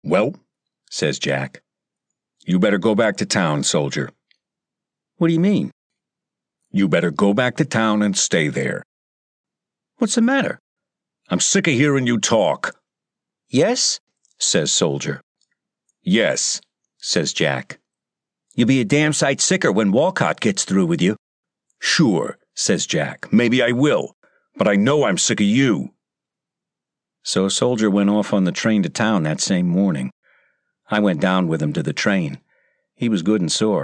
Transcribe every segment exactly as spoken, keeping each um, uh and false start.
Well, says Jack, you better go back to town, soldier. What do you mean? You better go back to town and stay there. What's the matter? I'm sick of hearing you talk. Yes, says Soldier. Yes, says Jack. You'll be a damn sight sicker when Walcott gets through with you. Sure, says Jack. Maybe I will, but I know I'm sick of you. So Soldier went off on the train to town that same morning. I went down with him to the train. He was good and sore.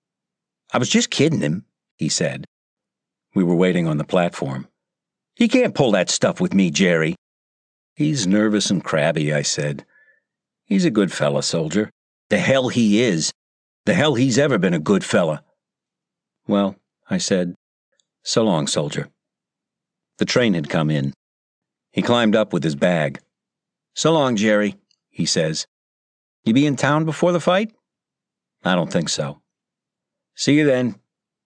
I was just kidding him, he said. We were waiting on the platform. You can't pull that stuff with me, Jerry. He's nervous and crabby, I said. He's a good fella, Soldier. The hell he is. The hell he's ever been a good fella. Well, I said, so long, Soldier. The train had come in. He climbed up with his bag. So long, Jerry, he says. You be in town before the fight? I don't think so. See you then.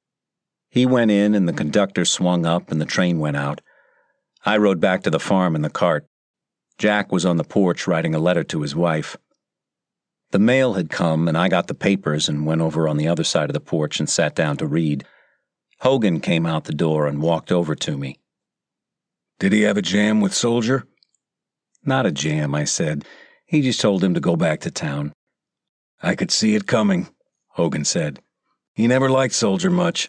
He went in and the conductor swung up and the train went out. I rode back to the farm in the cart. Jack was on the porch writing a letter to his wife. The mail had come and I got the papers and went over on the other side of the porch and sat down to read. Hogan came out the door and walked over to me. Did he have a jam with Soldier? Not a jam, I said. He just told him to go back to town. I could see it coming, Hogan said. He never liked Soldier much.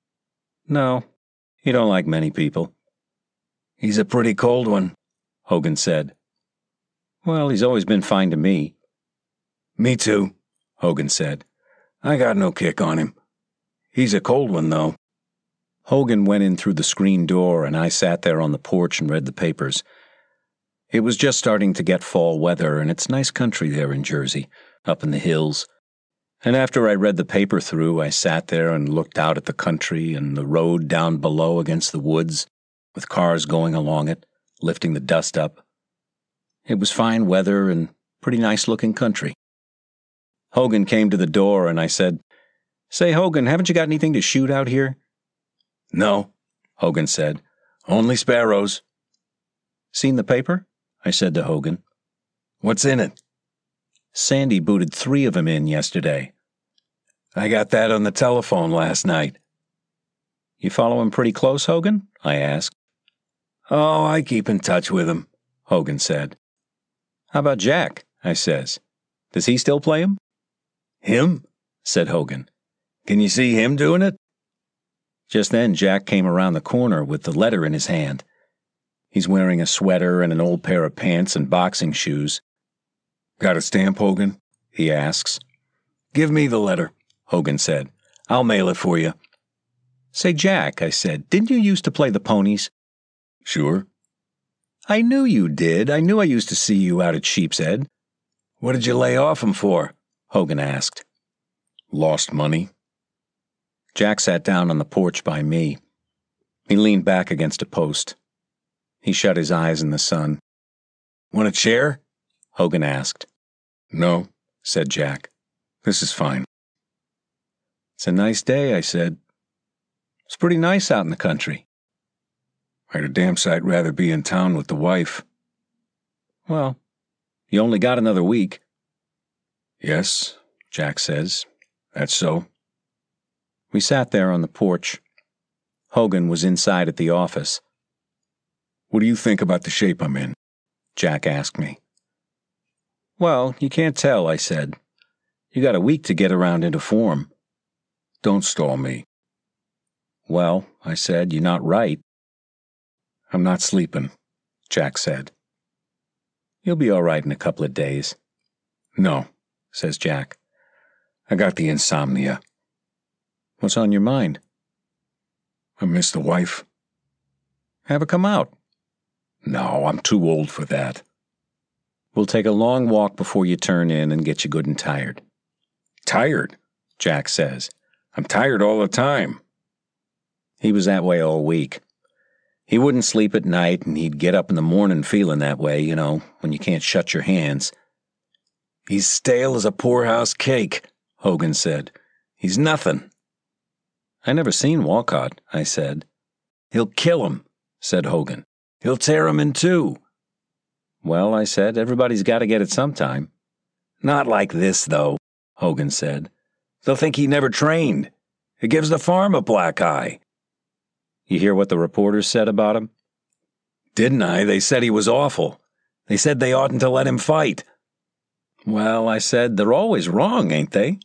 No, he don't like many people. He's a pretty cold one, Hogan said. Well, he's always been fine to me. Me too, Hogan said. I got no kick on him. He's a cold one, though. Hogan went in through the screen door, and I sat there on the porch and read the papers. It was just starting to get fall weather, and it's nice country there in Jersey, up in the hills. And after I read the paper through, I sat there and looked out at the country and the road down below against the woods, with cars going along it, lifting the dust up. It was fine weather and pretty nice-looking country. Hogan came to the door, and I said, Say, Hogan, haven't you got anything to shoot out here? No, Hogan said. Only sparrows. Seen the paper? I said to Hogan. What's in it? Sandy booted three of 'em in yesterday. I got that on the telephone last night. You follow him pretty close, Hogan? I asked. Oh, I keep in touch with him, Hogan said. How about Jack? I says. Does he still play him? Him? Said Hogan. Can you see him doing it? Just then Jack came around the corner with the letter in his hand. He's wearing a sweater and an old pair of pants and boxing shoes. Got a stamp, Hogan? He asks. Give me the letter, Hogan said. I'll mail it for you. Say, Jack, I said, didn't you used to play the ponies? Sure. I knew you did. I knew I used to see you out at Sheep's Head. What did you lay off 'em for? Hogan asked. Lost money. Jack sat down on the porch by me. He leaned back against a post. He shut his eyes in the sun. Want a chair? Hogan asked. No, said Jack. This is fine. It's a nice day, I said. It's pretty nice out in the country. I'd a damn sight rather be in town with the wife. Well, you only got another week. Yes, Jack says. That's so. We sat there on the porch. Hogan was inside at the office. What do you think about the shape I'm in? Jack asked me. Well, you can't tell, I said. You got a week to get around into form. Don't stall me. Well, I said, you're not right. I'm not sleeping, Jack said. You'll be all right in a couple of days. No, says Jack. I got the insomnia. What's on your mind? I miss the wife. Have her come out. No, I'm too old for that. We'll take a long walk before you turn in and get you good and tired. Tired? Jack says. I'm tired all the time. He was that way all week. He wouldn't sleep at night, and he'd get up in the morning feeling that way, you know, when you can't shut your hands. He's stale as a poorhouse cake, Hogan said. He's nothing. I never seen Walcott, I said. He'll kill him, said Hogan. He'll tear him in two. Well, I said, everybody's got to get it sometime. Not like this, though, Hogan said. They'll think he never trained. It gives the farm a black eye. You hear what the reporters said about him? Didn't I? They said he was awful. They said they oughtn't to let him fight. Well, I said, they're always wrong, ain't they?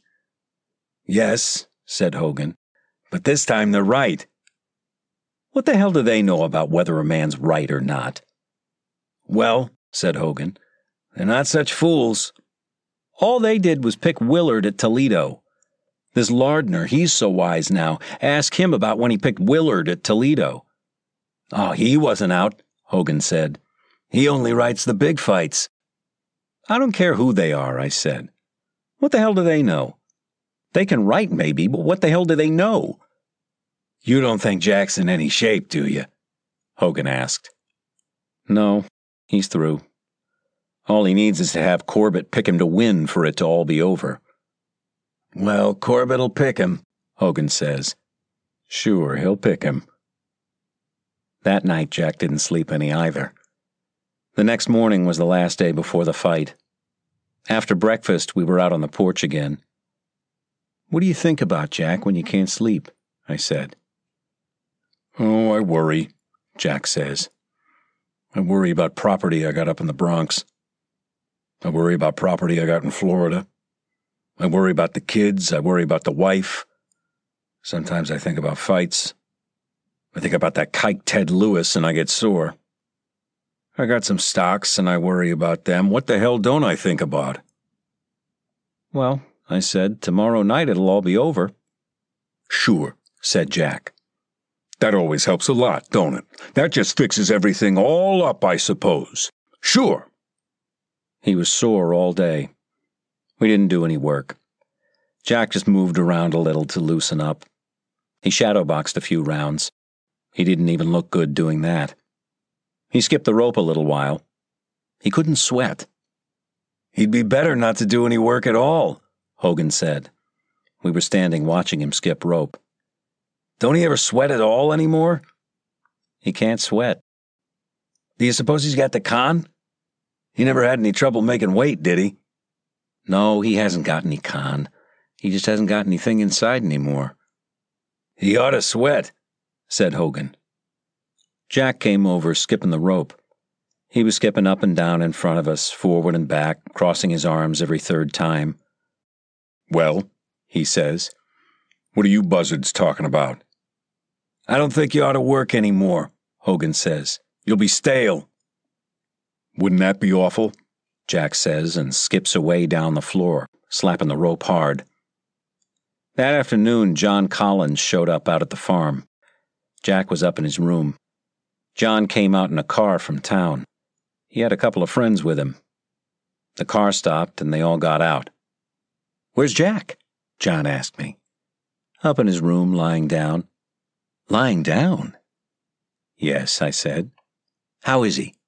Yes, said Hogan, but this time they're right. What the hell do they know about whether a man's right or not? Well, said Hogan, they're not such fools. All they did was pick Willard at Toledo. This Lardner, he's so wise now. Ask him about when he picked Willard at Toledo. Oh, he wasn't out, Hogan said. He only writes the big fights. I don't care who they are, I said. What the hell do they know? They can write maybe, but what the hell do they know? You don't think Jack's in any shape, do you? Hogan asked. No, he's through. All he needs is to have Corbett pick him to win for it to all be over. Well, Corbett'll pick him, Hogan says. Sure, he'll pick him. That night, Jack didn't sleep any either. The next morning was the last day before the fight. After breakfast, we were out on the porch again. What do you think about, Jack, when you can't sleep? I said. Oh, I worry, Jack says. I worry about property I got up in the Bronx. I worry about property I got in Florida. I worry about the kids. I worry about the wife. Sometimes I think about fights. I think about that kike Ted Lewis and I get sore. I got some stocks and I worry about them. What the hell don't I think about? Well, I said, tomorrow night it'll all be over. Sure, said Jack. That always helps a lot, don't it? That just fixes everything all up, I suppose. Sure. He was sore all day. We didn't do any work. Jack just moved around a little to loosen up. He shadowboxed a few rounds. He didn't even look good doing that. He skipped the rope a little while. He couldn't sweat. He'd be better not to do any work at all, Hogan said. We were standing watching him skip rope. Don't he ever sweat at all anymore? He can't sweat. Do you suppose he's got the con? He never had any trouble making weight, did he? No, he hasn't got any con. He just hasn't got anything inside anymore. He ought to sweat, said Hogan. Jack came over, skipping the rope. He was skipping up and down in front of us, forward and back, crossing his arms every third time. Well, he says, what are you buzzards talking about? I don't think you ought to work anymore, Hogan says. You'll be stale. Wouldn't that be awful? Jack says and skips away down the floor, slapping the rope hard. That afternoon, John Collins showed up out at the farm. Jack was up in his room. John came out in a car from town. He had a couple of friends with him. The car stopped and they all got out. Where's Jack? John asked me. Up in his room, lying down. Lying down? Yes, I said. How is he?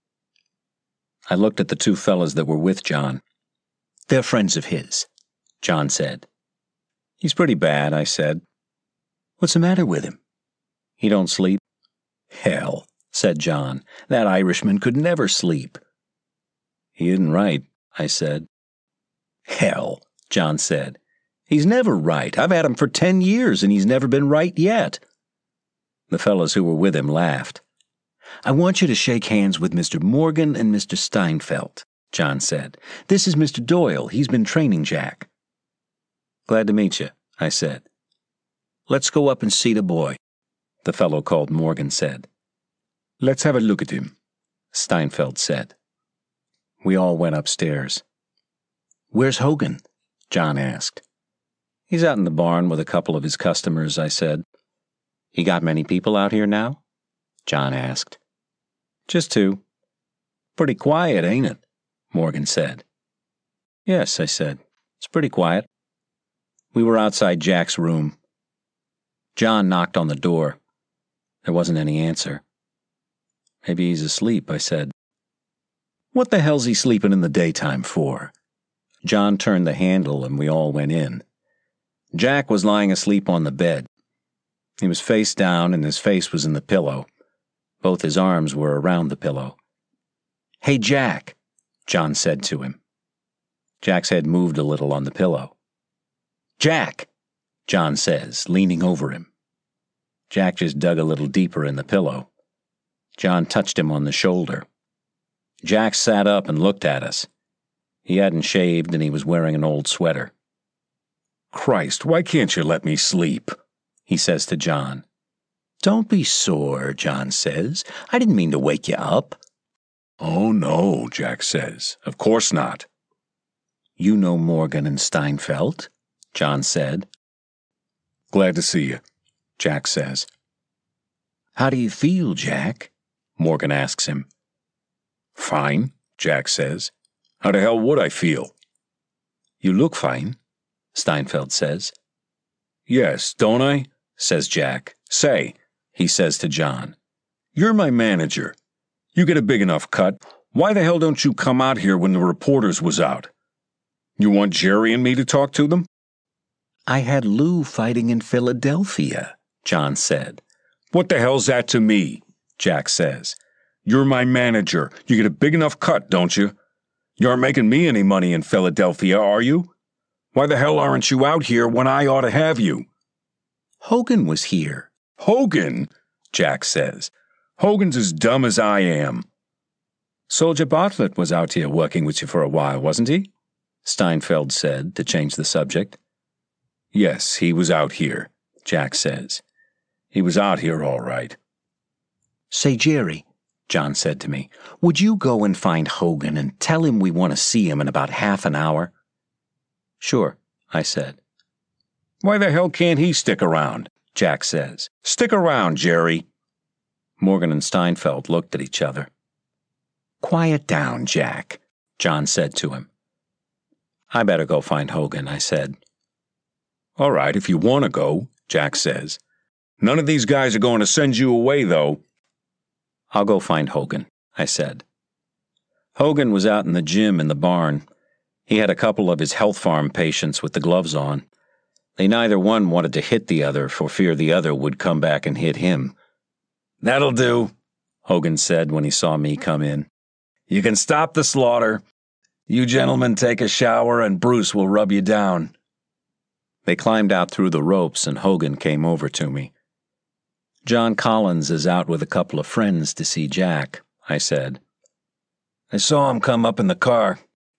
I looked at the two fellas that were with John. They're friends of his, John said. He's pretty bad, I said. What's the matter with him? He don't sleep. Hell, said John. That Irishman could never sleep. He isn't right, I said. Hell, John said. He's never right. I've had him for ten years and he's never been right yet. The fellows who were with him laughed. I want you to shake hands with Mister Morgan and Mister Steinfeld, John said. This is Mister Doyle. He's been training Jack. Glad to meet you, I said. Let's go up and see the boy, the fellow called Morgan said. Let's have a look at him, Steinfeld said. We all went upstairs. Where's Hogan? John asked. He's out in the barn with a couple of his customers, I said. You got many people out here now? John asked. Just two. Pretty quiet, ain't it? Morgan said. Yes, I said. It's pretty quiet. We were outside Jack's room. John knocked on the door. There wasn't any answer. Maybe he's asleep, I said. What the hell's he sleeping in the daytime for? John turned the handle and we all went in. Jack was lying asleep on the bed. He was face down and his face was in the pillow. Both his arms were around the pillow. Hey, Jack, John said to him. Jack's head moved a little on the pillow. "Jack," John says, leaning over him. Jack just dug a little deeper in the pillow. John touched him on the shoulder. Jack sat up and looked at us. He hadn't shaved and he was wearing an old sweater. "Christ, why can't you let me sleep?" he says to John. "Don't be sore," John says. "I didn't mean to wake you up." "Oh, no," Jack says. "Of course not." "You know Morgan and Steinfeld?" John said. "Glad to see you," Jack says. "How do you feel, Jack?" Morgan asks him. "Fine," Jack says. "How the hell would I feel?" "You look fine," Steinfeld says. "Yes, don't I?" says Jack. "Say," he says to John, "you're my manager. You get a big enough cut. Why the hell don't you come out here when the reporters was out? You want Jerry and me to talk to them?" "I had Lou fighting in Philadelphia," John said. "What the hell's that to me?" Jack says. "You're my manager. You get a big enough cut, don't you? You aren't making me any money in Philadelphia, are you? Why the hell aren't you out here when I ought to have you?" "Hogan was here." "Hogan?" Jack says. "Hogan's as dumb as I am." "Soldier Bartlett was out here working with you for a while, wasn't he?" Steinfeld said, to change the subject. "Yes, he was out here," Jack says. "He was out here all right." "Say, Jerry," John said to me, "would you go and find Hogan and tell him we want to see him in about half an hour?" "Sure," I said. "Why the hell can't he stick around?" Jack says. "Stick around, Jerry." Morgan and Steinfeld looked at each other. "Quiet down, Jack," John said to him. "I better go find Hogan," I said. "All right, if you want to go," Jack says. "None of these guys are going to send you away, though." "I'll go find Hogan," I said. Hogan was out in the gym in the barn. He had a couple of his health farm patients with the gloves on. They neither one wanted to hit the other for fear the other would come back and hit him. "That'll do," Hogan said when he saw me come in. "You can stop the slaughter. You gentlemen take a shower and Bruce will rub you down." They climbed out through the ropes and Hogan came over to me. "John Collins is out with a couple of friends to see Jack," I said. "I saw him come up in the car."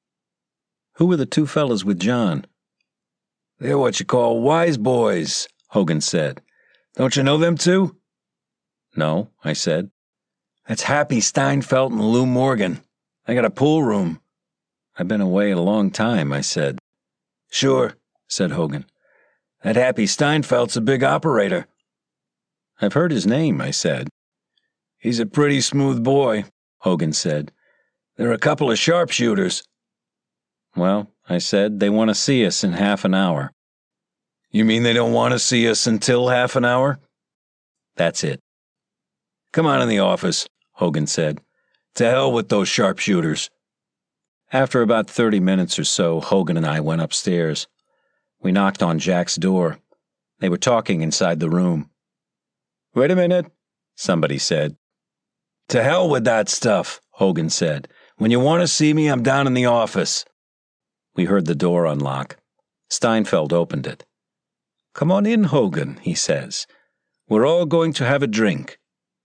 "Who were the two fellas with John?" "They're what you call wise boys," Hogan said. "Don't you know them two?" "No," I said. "That's Happy Steinfeld and Lou Morgan. They got a pool room." "I've been away a long time," I said. "Sure," said Hogan. "That Happy Steinfeld's a big operator." "I've heard his name," I said. "He's a pretty smooth boy," Hogan said. "They're a couple of sharpshooters." "Well," I said, "they want to see us in half an hour." "You mean they don't want to see us until half an hour?" "That's it." "Come on in the office," Hogan said. "To hell with those sharpshooters." After about thirty minutes or so, Hogan and I went upstairs. We knocked on Jack's door. They were talking inside the room. "Wait a minute," somebody said. "To hell with that stuff," Hogan said. "When you want to see me, I'm down in the office." We heard the door unlock. Steinfeld opened it. "Come on in, Hogan," he says. "We're all going to have a drink."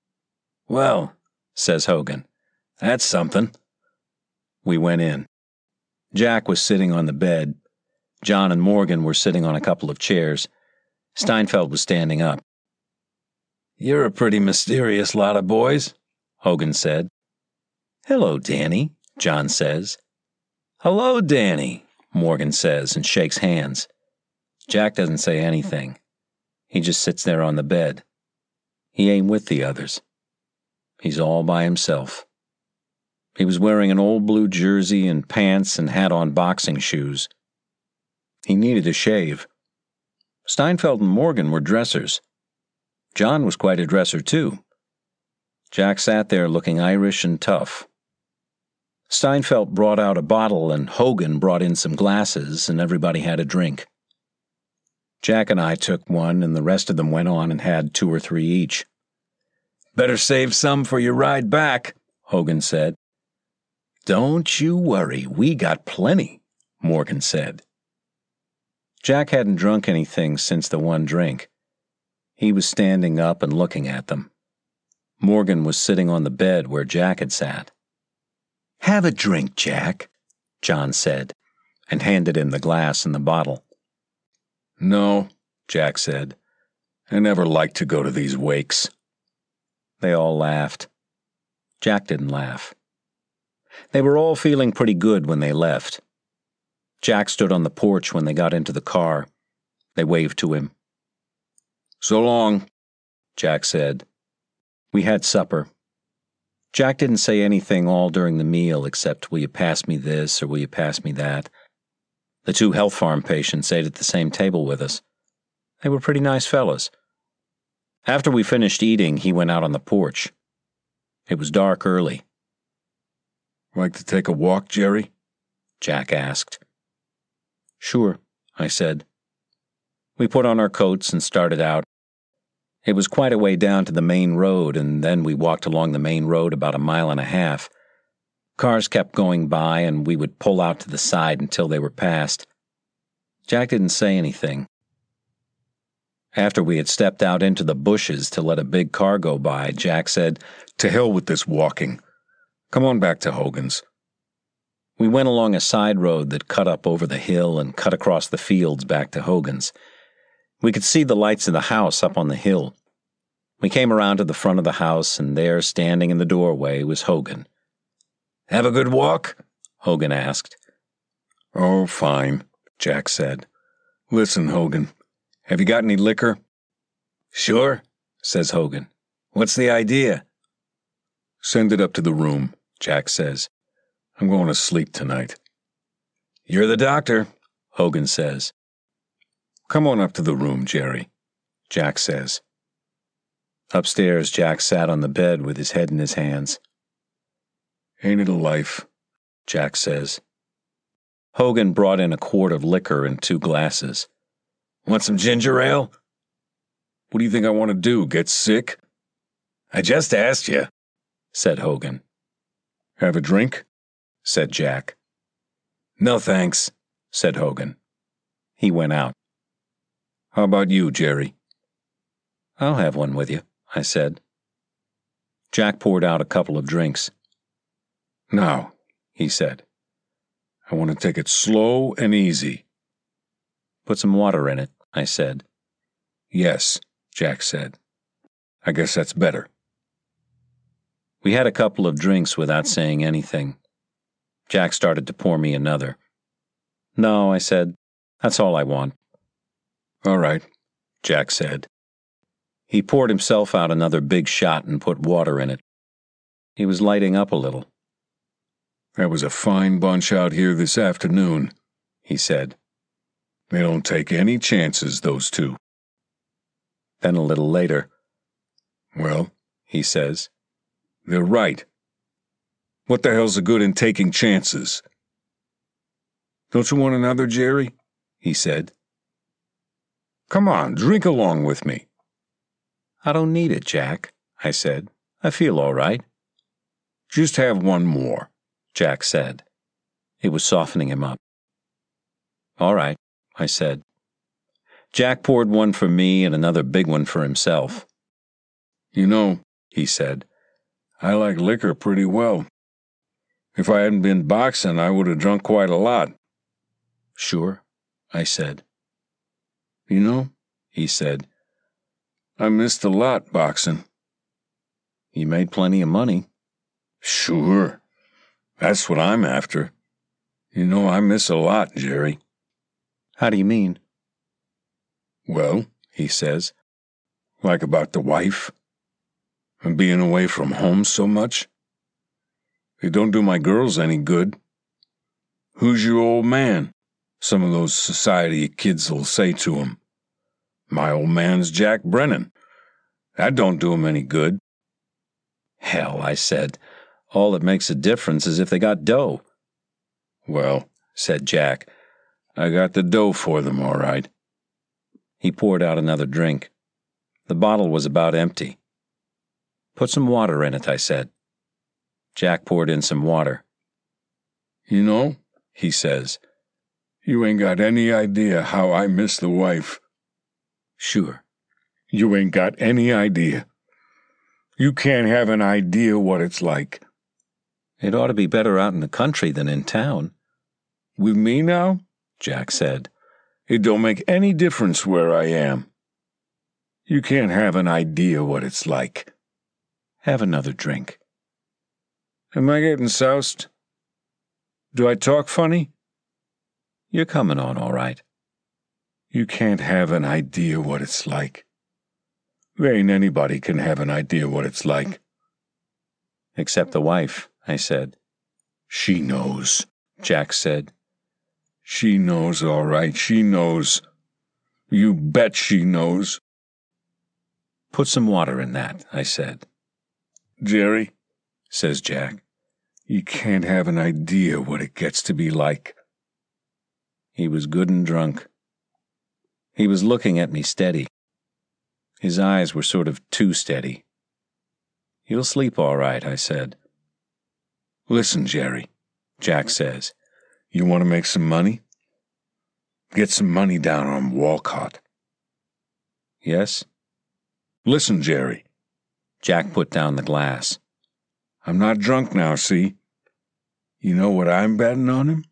"Well," says Hogan, "that's something." We went in. Jack was sitting on the bed. John and Morgan were sitting on a couple of chairs. Steinfeld was standing up. "You're a pretty mysterious lot of boys," Hogan said. "Hello, Danny," John says. "Hello, Danny," Morgan says and shakes hands. Jack doesn't say anything. He just sits there on the bed. He ain't with the others. He's all by himself. He was wearing an old blue jersey and pants and had on boxing shoes. He needed a shave. Steinfeld and Morgan were dressers. John was quite a dresser, too. Jack sat there looking Irish and tough. Steinfeld brought out a bottle and Hogan brought in some glasses and everybody had a drink. Jack and I took one and the rest of them went on and had two or three each. "Better save some for your ride back," Hogan said. "Don't you worry, we got plenty," Morgan said. Jack hadn't drunk anything since the one drink. He was standing up and looking at them. Morgan was sitting on the bed where Jack had sat. "Have a drink, Jack," John said, and handed him the glass and the bottle. "No," Jack said. "I never liked to go to these wakes." They all laughed. Jack didn't laugh. They were all feeling pretty good when they left. Jack stood on the porch when they got into the car. They waved to him. "So long," Jack said. We had supper. Jack didn't say anything all during the meal except, "Will you pass me this or will you pass me that?" The two health farm patients ate at the same table with us. They were pretty nice fellas. After we finished eating, he went out on the porch. It was dark early. "Like to take a walk, Jerry?" Jack asked. "Sure," I said. We put on our coats and started out. It was quite a way down to the main road, and then we walked along the main road about a mile and a half. Cars kept going by, and we would pull out to the side until they were passed. Jack didn't say anything. After we had stepped out into the bushes to let a big car go by, Jack said, "To hell with this walking. Come on back to Hogan's." We went along a side road that cut up over the hill and cut across the fields back to Hogan's. We could see the lights of the house up on the hill. We came around to the front of the house, and there, standing in the doorway, was Hogan. "Have a good walk?" Hogan asked. "Oh, fine," Jack said. "Listen, Hogan, have you got any liquor?" "Sure," says Hogan. "What's the idea?" "Send it up to the room," Jack says. "I'm going to sleep tonight." "You're the doctor," Hogan says. "Come on up to the room, Jerry," Jack says. Upstairs, Jack sat on the bed with his head in his hands. "Ain't it a life?" Jack says. Hogan brought in a quart of liquor and two glasses. "Want some ginger ale?" "What do you think I want to do, get sick?" "I just asked you," said Hogan. "Have a drink?" said Jack. "No thanks," said Hogan. He went out. "How about you, Jerry?" "I'll have one with you," I said. Jack poured out a couple of drinks. "Now," he said, "I want to take it slow and easy." "Put some water in it," I said. "Yes," Jack said. "I guess that's better." We had a couple of drinks without saying anything. Jack started to pour me another. "No," I said. "That's all I want." "All right," Jack said. He poured himself out another big shot and put water in it. He was lighting up a little. "That was a fine bunch out here this afternoon," he said. "They don't take any chances, those two." Then a little later, "Well," he says, "they're right. What the hell's the good in taking chances?" "Don't you want another, Jerry?" he said. "Come on, drink along with me." "I don't need it, Jack," I said. "I feel all right." "Just have one more," Jack said. It was softening him up. "All right," I said. Jack poured one for me and another big one for himself. "You know," he said, "I like liquor pretty well. If I hadn't been boxing, I would have drunk quite a lot." "Sure," I said. "You know," he said, "I missed a lot boxing." "You made plenty of money." "Sure. That's what I'm after. You know, I miss a lot, Jerry." "How do you mean?" "Well," he says, "like about the wife and being away from home so much. It don't do my girls any good. 'Who's your old man?' some of those society kids will say to him. 'My old man's Jack Brennan.' That don't do 'em any good." "Hell," I said, "all that makes a difference is if they got dough." "Well," said Jack, "I got the dough for them, all right." He poured out another drink. The bottle was about empty. "Put some water in it," I said. Jack poured in some water. "You know," he says, You ain't got any idea how I miss the wife. Sure. You ain't got any idea. You can't have an idea what it's like. It ought to be better out in the country than in town. With me now? Jack said. It don't make any difference where I am. You can't have an idea what it's like. Have another drink. Am I getting soused? Do I talk funny? You're coming on all right. You can't have an idea what it's like. There ain't anybody can have an idea what it's like. Except the wife, I said. She knows, Jack said. She knows, all right, she knows. You bet she knows. Put some water in that, I said. Jerry, says Jack, you can't have an idea what it gets to be like. He was good and drunk. He was looking at me steady. His eyes were sort of too steady. You'll sleep all right, I said. Listen, Jerry, Jack says. You want to make some money? Get some money down on Walcott. Yes? Listen, Jerry. Jack put down the glass. I'm not drunk now, see? You know what I'm betting on him?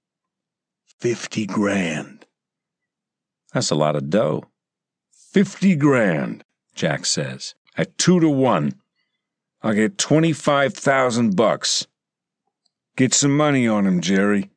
Fifty grand. That's a lot of dough. Fifty grand, Jack says. At two to one. I'll get twenty-five thousand bucks. Get some money on him, Jerry.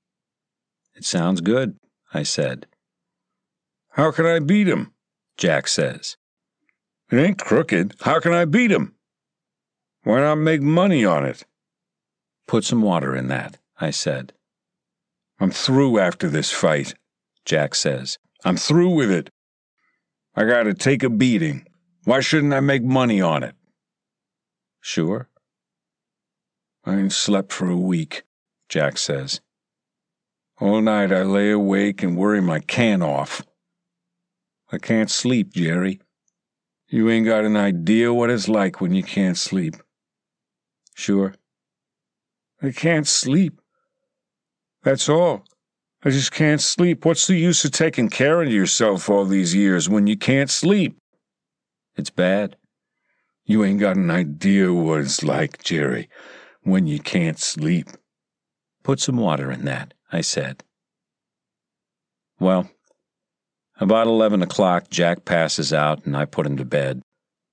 It sounds good, I said. How can I beat him? Jack says. It ain't crooked. How can I beat him? Why not make money on it? Put some water in that, I said. I'm through after this fight, Jack says. I'm through with it. I gotta take a beating. Why shouldn't I make money on it? Sure. I ain't slept for a week, Jack says. All night I lay awake and worry my can off. I can't sleep, Jerry. You ain't got an idea what it's like when you can't sleep. Sure. I can't sleep. That's all. I just can't sleep. What's the use of taking care of yourself all these years when you can't sleep? It's bad. You ain't got an idea what it's like, Jerry, when you can't sleep. Put some water in that, I said. Well, about eleven o'clock, Jack passes out and I put him to bed.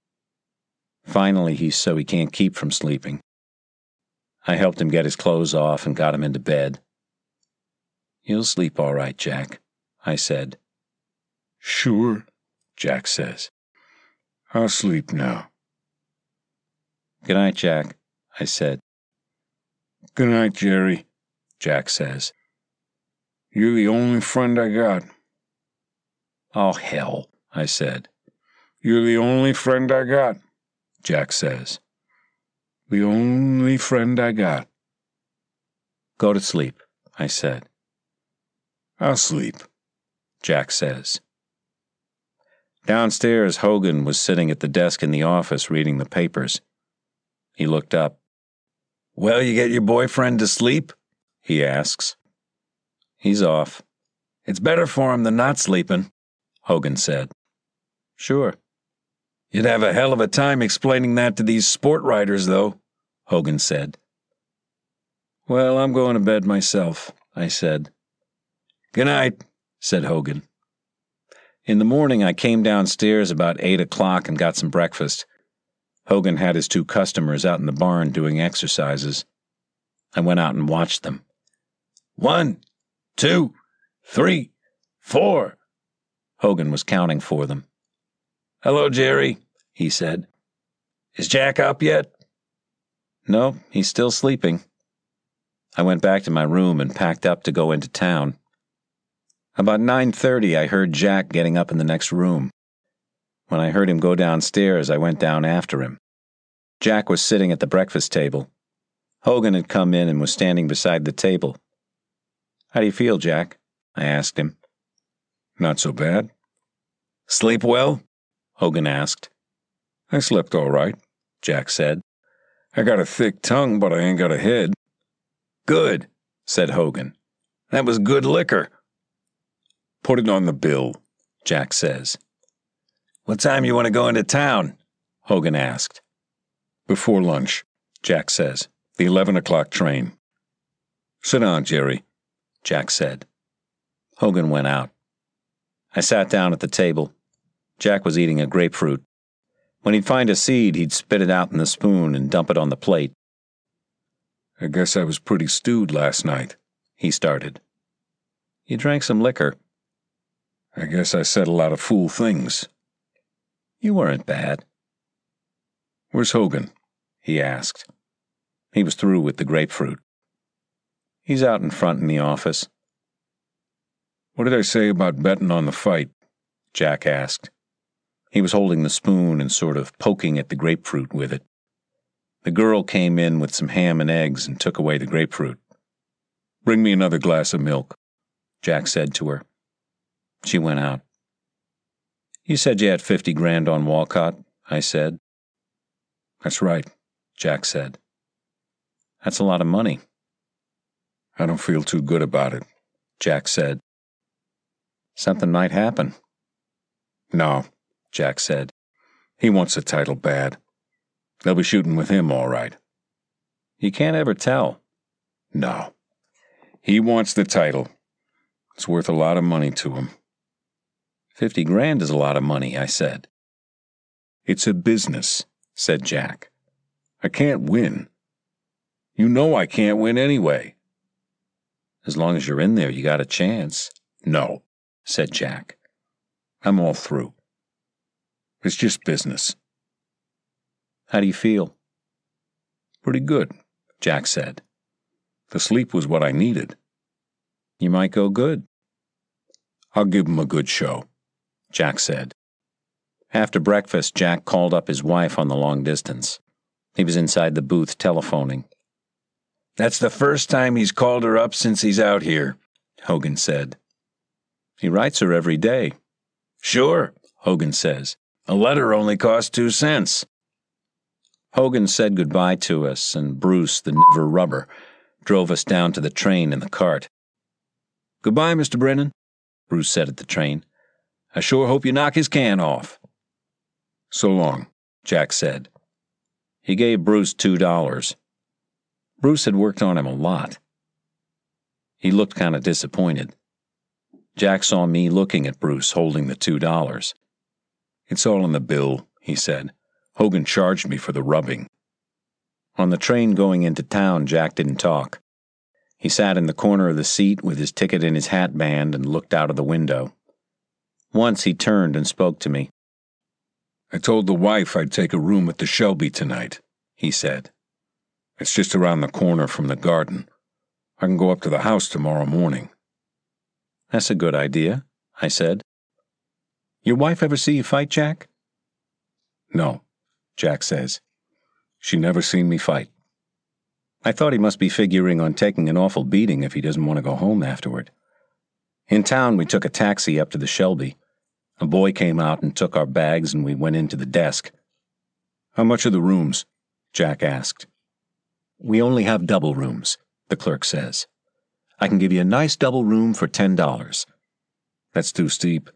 Finally, he's so he can't keep from sleeping. I helped him get his clothes off and got him into bed. You'll sleep all right, Jack, I said. Sure, Jack says. I'll sleep now. Good night, Jack, I said. Good night, Jerry, Jack says. You're the only friend I got. Oh, hell, I said. You're the only friend I got, Jack says. The only friend I got. Go to sleep, I said. I'll sleep, Jack says. Downstairs, Hogan was sitting at the desk in the office reading the papers. He looked up. Well, you get your boyfriend to sleep? He asks. He's off. It's better for him than not sleeping, Hogan said. Sure. You'd have a hell of a time explaining that to these sport writers, though, Hogan said. Well, I'm going to bed myself, I said. Good night, said Hogan. In the morning, I came downstairs about eight o'clock and got some breakfast. Hogan had his two customers out in the barn doing exercises. I went out and watched them. One, two, three, four. Hogan was counting for them. Hello, Jerry, he said. Is Jack up yet? No, he's still sleeping. I went back to my room and packed up to go into town. About nine thirty, I heard Jack getting up in the next room. When I heard him go downstairs, I went down after him. Jack was sitting at the breakfast table. Hogan had come in and was standing beside the table. How do you feel, Jack? I asked him. Not so bad. Sleep well? Hogan asked. I slept all right, Jack said. I got a thick tongue, but I ain't got a head. Good, said Hogan. That was good liquor. Put it on the bill, Jack says. What time you want to go into town? Hogan asked. Before lunch, Jack says. The eleven o'clock train. Sit down, Jerry, Jack said. Hogan went out. I sat down at the table. Jack was eating a grapefruit. When he'd find a seed, he'd spit it out in the spoon and dump it on the plate. I guess I was pretty stewed last night, he started. You drank some liquor. I guess I said a lot of fool things. You weren't bad. Where's Hogan? He asked. He was through with the grapefruit. He's out in front in the office. What did I say about betting on the fight? Jack asked. He was holding the spoon and sort of poking at the grapefruit with it. The girl came in with some ham and eggs and took away the grapefruit. Bring me another glass of milk, Jack said to her. She went out. You said you had fifty grand on Walcott, I said. That's right, Jack said. That's a lot of money. I don't feel too good about it, Jack said. Something might happen. No, Jack said. He wants the title bad. They'll be shooting with him all right. You can't ever tell. No. He wants the title. It's worth a lot of money to him. Fifty grand is a lot of money, I said. It's a business, said Jack. I can't win. You know I can't win anyway. As long as you're in there, you got a chance. No, said Jack. I'm all through. It's just business. How do you feel? Pretty good, Jack said. The sleep was what I needed. You might go good. I'll give him a good show, Jack said. After breakfast, Jack called up his wife on the long distance. He was inside the booth telephoning. That's the first time he's called her up since he's out here, Hogan said. He writes her every day. Sure, Hogan says. A letter only costs two cents. Hogan said goodbye to us, and Bruce, the Niver rubber, drove us down to the train in the cart. Goodbye, Mister Brennan, Bruce said at the train. I sure hope you knock his can off. So long, Jack said. He gave Bruce two dollars. Bruce had worked on him a lot. He looked kind of disappointed. Jack saw me looking at Bruce holding the two dollars. It's all in the bill, he said. Hogan charged me for the rubbing. On the train going into town, Jack didn't talk. He sat in the corner of the seat with his ticket in his hat band and looked out of the window. Once he turned and spoke to me. I told the wife I'd take a room at the Shelby tonight, he said. It's just around the corner from the garden. I can go up to the house tomorrow morning. That's a good idea, I said. Your wife ever see you fight, Jack? No, Jack says. She never seen me fight. I thought he must be figuring on taking an awful beating if he doesn't want to go home afterward. In town, we took a taxi up to the Shelby. A boy came out and took our bags, and we went into the desk. How much are the rooms? Jack asked. We only have double rooms, the clerk says. I can give you a nice double room for ten dollars. That's too steep.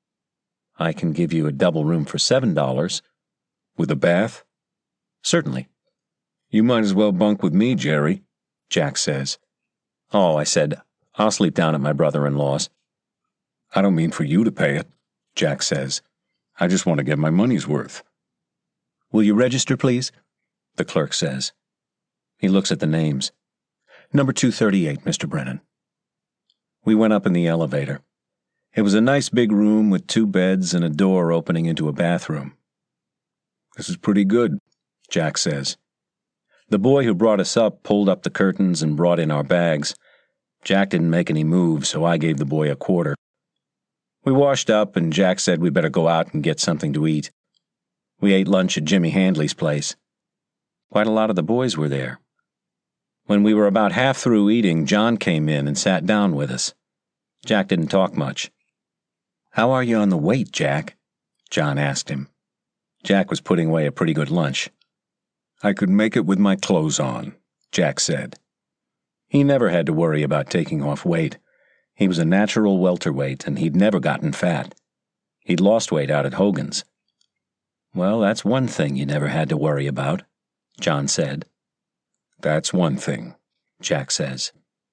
I can give you a double room for seven dollars. With a bath? Certainly. You might as well bunk with me, Jerry, Jack says. Oh, I said, I'll sleep down at my brother-in-law's. I don't mean for you to pay it, Jack says. I just want to get my money's worth. Will you register, please? The clerk says. He looks at the names. Number two thirty-eight, Mister Brennan. We went up in the elevator. It was a nice big room with two beds and a door opening into a bathroom. This is pretty good, Jack says. The boy who brought us up pulled up the curtains and brought in our bags. Jack didn't make any move, so I gave the boy a quarter. We washed up, and Jack said we better go out and get something to eat. We ate lunch at Jimmy Handley's place. Quite a lot of the boys were there. When we were about half through eating, John came in and sat down with us. Jack didn't talk much. How are you on the weight, Jack? John asked him. Jack was putting away a pretty good lunch. I could make it with my clothes on, Jack said. He never had to worry about taking off weight. He was a natural welterweight, and he'd never gotten fat. He'd lost weight out at Hogan's. "Well, that's one thing you never had to worry about," John said. "That's one thing," Jack says.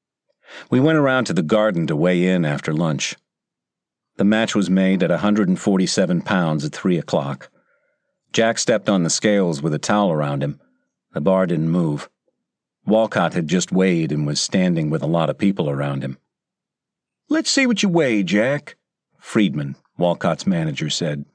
We went around to the Garden to weigh in after lunch. The match was made at one hundred forty-seven pounds at three o'clock. Jack stepped on the scales with a towel around him. The bar didn't move. Walcott had just weighed and was standing with a lot of people around him. "Let's see what you weigh, Jack," Friedman, Walcott's manager, said.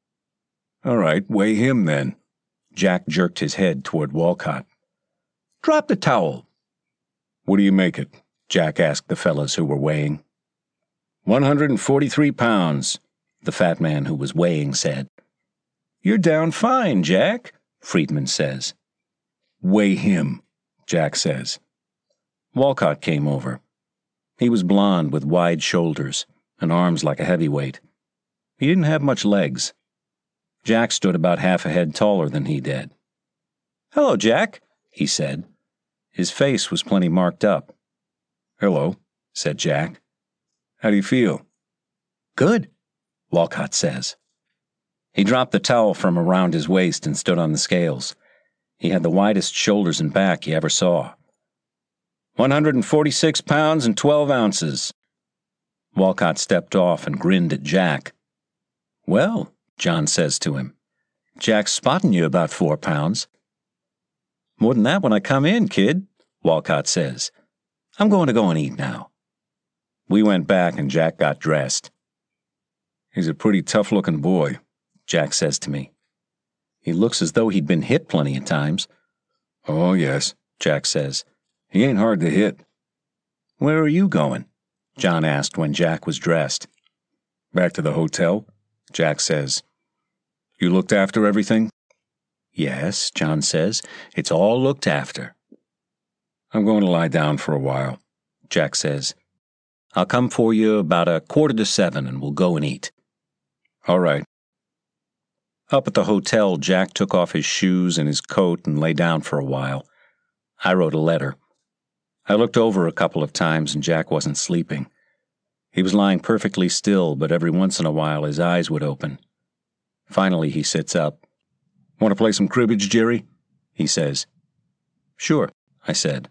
"All right, weigh him then." Jack jerked his head toward Walcott. "Drop the towel." "What do you make it?" Jack asked the fellas who were weighing. One hundred forty-three pounds, the fat man who was weighing said. "You're down fine, Jack," Friedman says. "Weigh him," Jack says. Walcott came over. He was blond with wide shoulders and arms like a heavyweight. He didn't have much legs. Jack stood about half a head taller than he did. "Hello, Jack," he said. His face was plenty marked up. "Hello," said Jack. "How do you feel?" "Good," Walcott says. He dropped the towel from around his waist and stood on the scales. He had the widest shoulders and back you ever saw. One hundred forty-six pounds and twelve ounces. Walcott stepped off and grinned at Jack. "Well," John says to him, "Jack's spotting you about four pounds." "More than that when I come in, kid," Walcott says. "I'm going to go and eat now." We went back and Jack got dressed. "He's a pretty tough-looking boy," Jack says to me. "He looks as though he'd been hit plenty of times." "Oh, yes," Jack says. "He ain't hard to hit." "Where are you going?" John asked when Jack was dressed. "Back to the hotel," Jack says. "You looked after everything?" "Yes," John says. "It's all looked after." "I'm going to lie down for a while," Jack says. "I'll come for you about a quarter to seven and we'll go and eat." "All right." Up at the hotel, Jack took off his shoes and his coat and lay down for a while. I wrote a letter. I looked over a couple of times and Jack wasn't sleeping. He was lying perfectly still, but every once in a while his eyes would open. Finally he sits up. "Want to play some cribbage, Jerry?" he says. "Sure," I said.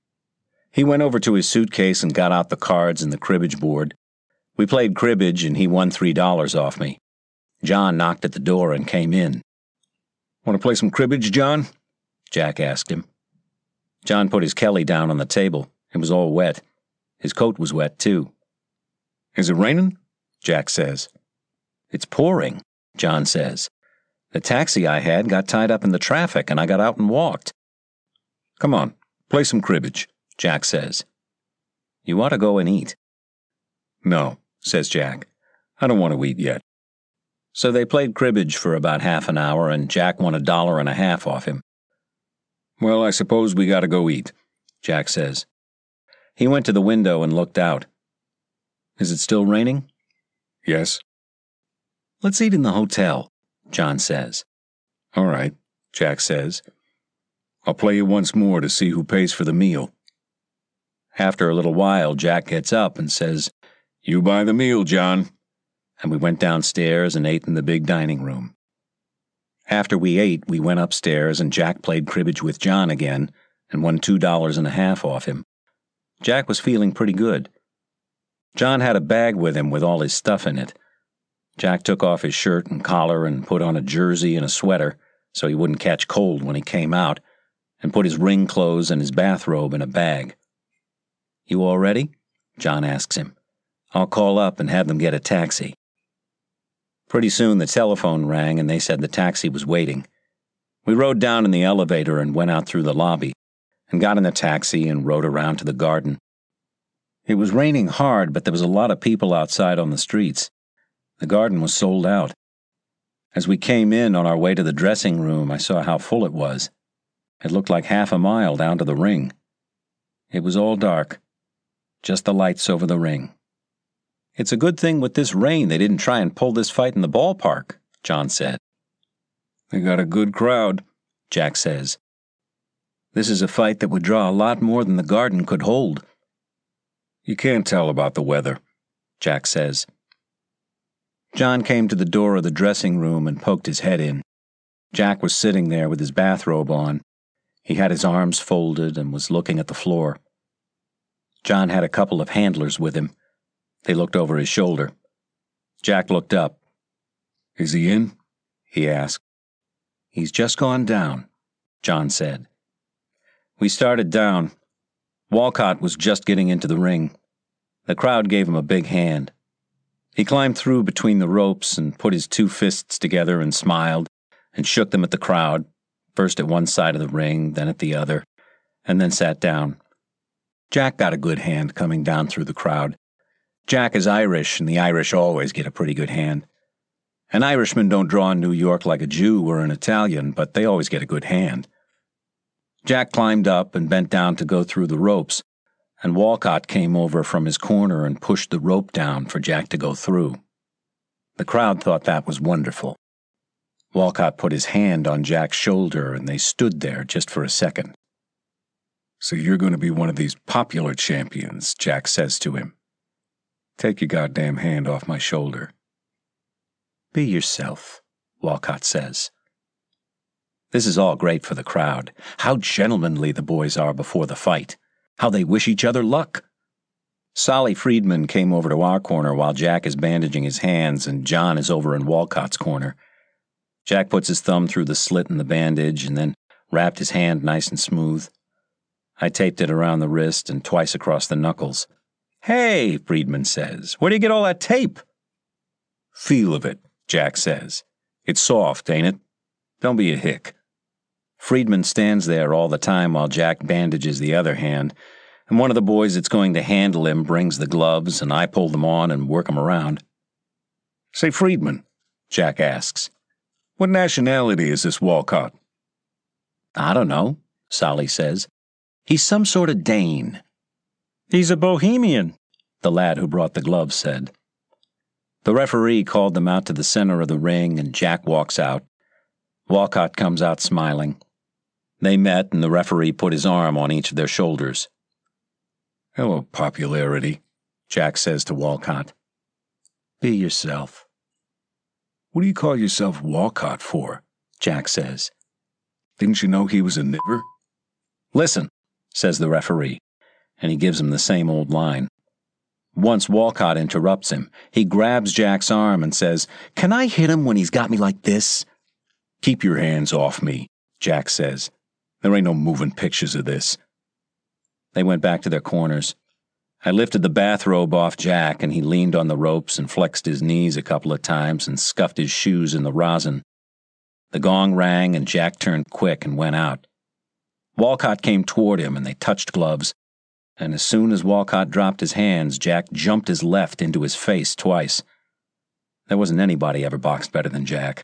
He went over to his suitcase and got out the cards and the cribbage board. We played cribbage and he won three dollars off me. John knocked at the door and came in. "Want to play some cribbage, John?" Jack asked him. John put his Kelly down on the table. It was all wet. His coat was wet, too. "Is it raining?" Jack says. "It's pouring," John says. "The taxi I had got tied up in the traffic and I got out and walked." "Come on, play some cribbage," Jack says. "You ought to go and eat." "No," says Jack. "I don't want to eat yet." So they played cribbage for about half an hour and Jack won a dollar and a half off him. "Well, I suppose we gotta go eat," Jack says. He went to the window and looked out. "Is it still raining?" "Yes." "Let's eat in the hotel," John says. "All right," Jack says. "I'll play you once more to see who pays for the meal." After a little while, Jack gets up and says, "You buy the meal, John." And we went downstairs and ate in the big dining room. After we ate, we went upstairs and Jack played cribbage with John again and won two dollars and a half off him. Jack was feeling pretty good. John had a bag with him with all his stuff in it. Jack took off his shirt and collar and put on a jersey and a sweater so he wouldn't catch cold when he came out, and put his ring clothes and his bathrobe in a bag. "You all ready?" John asks him. "I'll call up and have them get a taxi." Pretty soon the telephone rang and they said the taxi was waiting. We rode down in the elevator and went out through the lobby, and got in the taxi and rode around to the Garden. It was raining hard, but there was a lot of people outside on the streets. The Garden was sold out. As we came in on our way to the dressing room, I saw how full it was. It looked like half a mile down to the ring. It was all dark, just the lights over the ring. "It's a good thing with this rain they didn't try and pull this fight in the ballpark," John said. "They got a good crowd," Jack says. This is a fight that would draw a lot more than the garden could hold. You can't tell about the weather, Jack says. John came to the door of the dressing room and poked his head in. Jack was sitting there with his bathrobe on. He had his arms folded and was looking at the floor. John had a couple of handlers with him. They looked over his shoulder. Jack looked up. Is he in? He asked. He's just gone down, John said. We started down. Walcott was just getting into the ring. The crowd gave him a big hand. He climbed through between the ropes and put his two fists together and smiled and shook them at the crowd, first at one side of the ring, then at the other, and then sat down. Jack got a good hand coming down through the crowd. Jack is Irish, and the Irish always get a pretty good hand. An Irishman don't draw in New York like a Jew or an Italian, but they always get a good hand. Jack climbed up and bent down to go through the ropes, and Walcott came over from his corner and pushed the rope down for Jack to go through. The crowd thought that was wonderful. Walcott put his hand on Jack's shoulder, and they stood there just for a second. So you're going to be one of these popular champions, Jack says to him. Take your goddamn hand off my shoulder. Be yourself, Walcott says. This is all great for the crowd. How gentlemanly the boys are before the fight. How they wish each other luck. Solly Friedman came over to our corner while Jack is bandaging his hands and John is over in Walcott's corner. Jack puts his thumb through the slit in the bandage and then wrapped his hand nice and smooth. I taped it around the wrist and twice across the knuckles. Hey, Friedman says, where do you get all that tape? Feel of it, Jack says. It's soft, ain't it? Don't be a hick. Friedman stands there all the time while Jack bandages the other hand, and one of the boys that's going to handle him brings the gloves, and I pull them on and work them around. Say, Friedman, Jack asks, what nationality is this Walcott? I don't know, Solly says. He's some sort of Dane. He's a Bohemian, the lad who brought the gloves said. The referee called them out to the center of the ring, and Jack walks out. Walcott comes out smiling. They met, and the referee put his arm on each of their shoulders. Hello, popularity, Jack says to Walcott. Be yourself. What do you call yourself Walcott for? Jack says. Didn't you know he was a nigger? Listen, says the referee, and he gives him the same old line. Once Walcott interrupts him, he grabs Jack's arm and says, Can I hit him when he's got me like this? Keep your hands off me, Jack says. There ain't no moving pictures of this. They went back to their corners. I lifted the bathrobe off Jack, and he leaned on the ropes and flexed his knees a couple of times and scuffed his shoes in the rosin. The gong rang, and Jack turned quick and went out. Walcott came toward him, and they touched gloves, and as soon as Walcott dropped his hands, Jack jumped his left into his face twice. There wasn't anybody ever boxed better than Jack.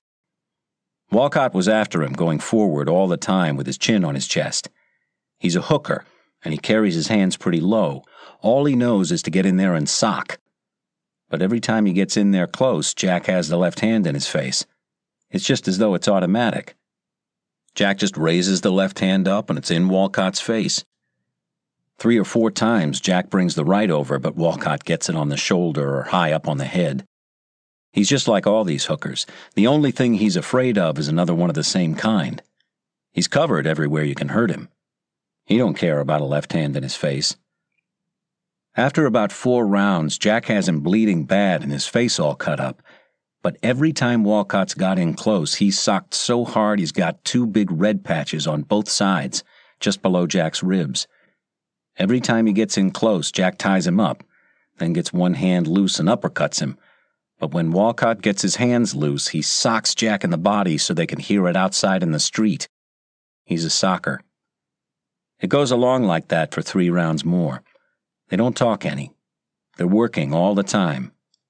Walcott was after him, going forward all the time with his chin on his chest. He's a hooker, and he carries his hands pretty low. All he knows is to get in there and sock. But every time he gets in there close, Jack has the left hand in his face. It's just as though it's automatic. Jack just raises the left hand up, and it's in Walcott's face. Three or four times, Jack brings the right over, but Walcott gets it on the shoulder or high up on the head. He's just like all these hookers. The only thing he's afraid of is another one of the same kind. He's covered everywhere you can hurt him. He don't care about a left hand in his face. After about four rounds, Jack has him bleeding bad and his face all cut up. But every time Walcott's got in close, he's socked so hard he's got two big red patches on both sides, just below Jack's ribs. Every time he gets in close, Jack ties him up, then gets one hand loose and uppercuts him. But when Walcott gets his hands loose, he socks Jack in the body so they can hear it outside in the street. He's a socker. It goes along like that for three rounds more. They don't talk any. They're working all the time.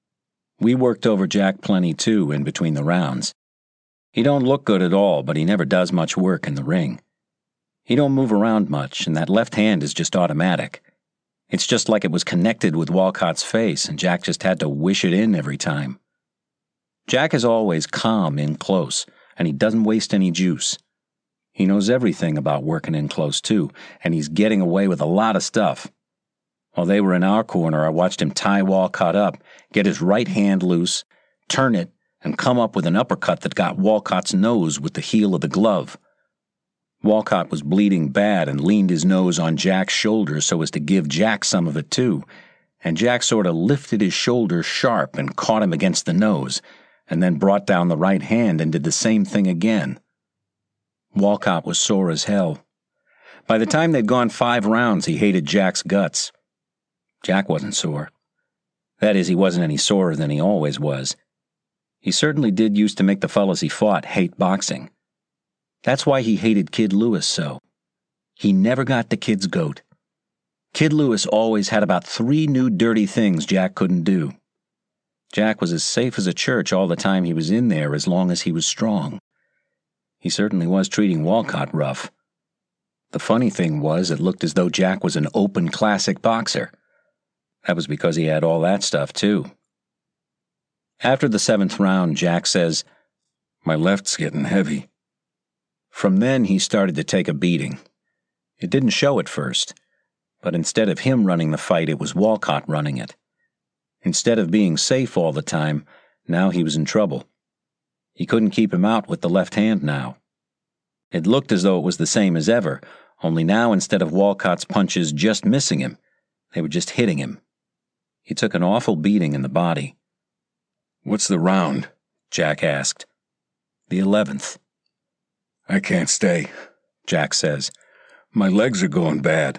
We worked over Jack plenty, too, in between the rounds. He don't look good at all, but he never does much work in the ring. He don't move around much, and that left hand is just automatic. It's just like it was connected with Walcott's face, and Jack just had to wish it in every time. Jack is always calm in close, and he doesn't waste any juice. He knows everything about working in close, too, and he's getting away with a lot of stuff. While they were in our corner, I watched him tie Walcott up, get his right hand loose, turn it, and come up with an uppercut that got Walcott's nose with the heel of the glove. Walcott was bleeding bad and leaned his nose on Jack's shoulder so as to give Jack some of it, too, and Jack sort of lifted his shoulder sharp and caught him against the nose, and then brought down the right hand and did the same thing again. Walcott was sore as hell. By the time they'd gone five rounds, he hated Jack's guts. Jack wasn't sore. That is, he wasn't any sorer than he always was. He certainly did used to make the fellas he fought hate boxing. That's why he hated Kid Lewis so. He never got the kid's goat. Kid Lewis always had about three new dirty things Jack couldn't do. Jack was as safe as a church all the time he was in there as long as he was strong. He certainly was treating Walcott rough. The funny thing was, it looked as though Jack was an open classic boxer. That was because he had all that stuff, too. After the seventh round, Jack says, "My left's getting heavy." From then, he started to take a beating. It didn't show at first, but instead of him running the fight, it was Walcott running it. Instead of being safe all the time, now he was in trouble. He couldn't keep him out with the left hand now. It looked as though it was the same as ever, only now instead of Walcott's punches just missing him, they were just hitting him. He took an awful beating in the body. "What's the round?" Jack asked. "The eleventh. "I can't stay," Jack says. "My legs are going bad."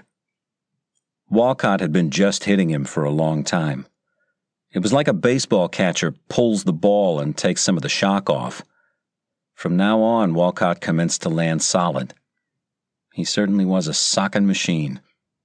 Walcott had been just hitting him for a long time. It was like a baseball catcher pulls the ball and takes some of the shock off. From now on, Walcott commenced to land solid. He certainly was a socking machine.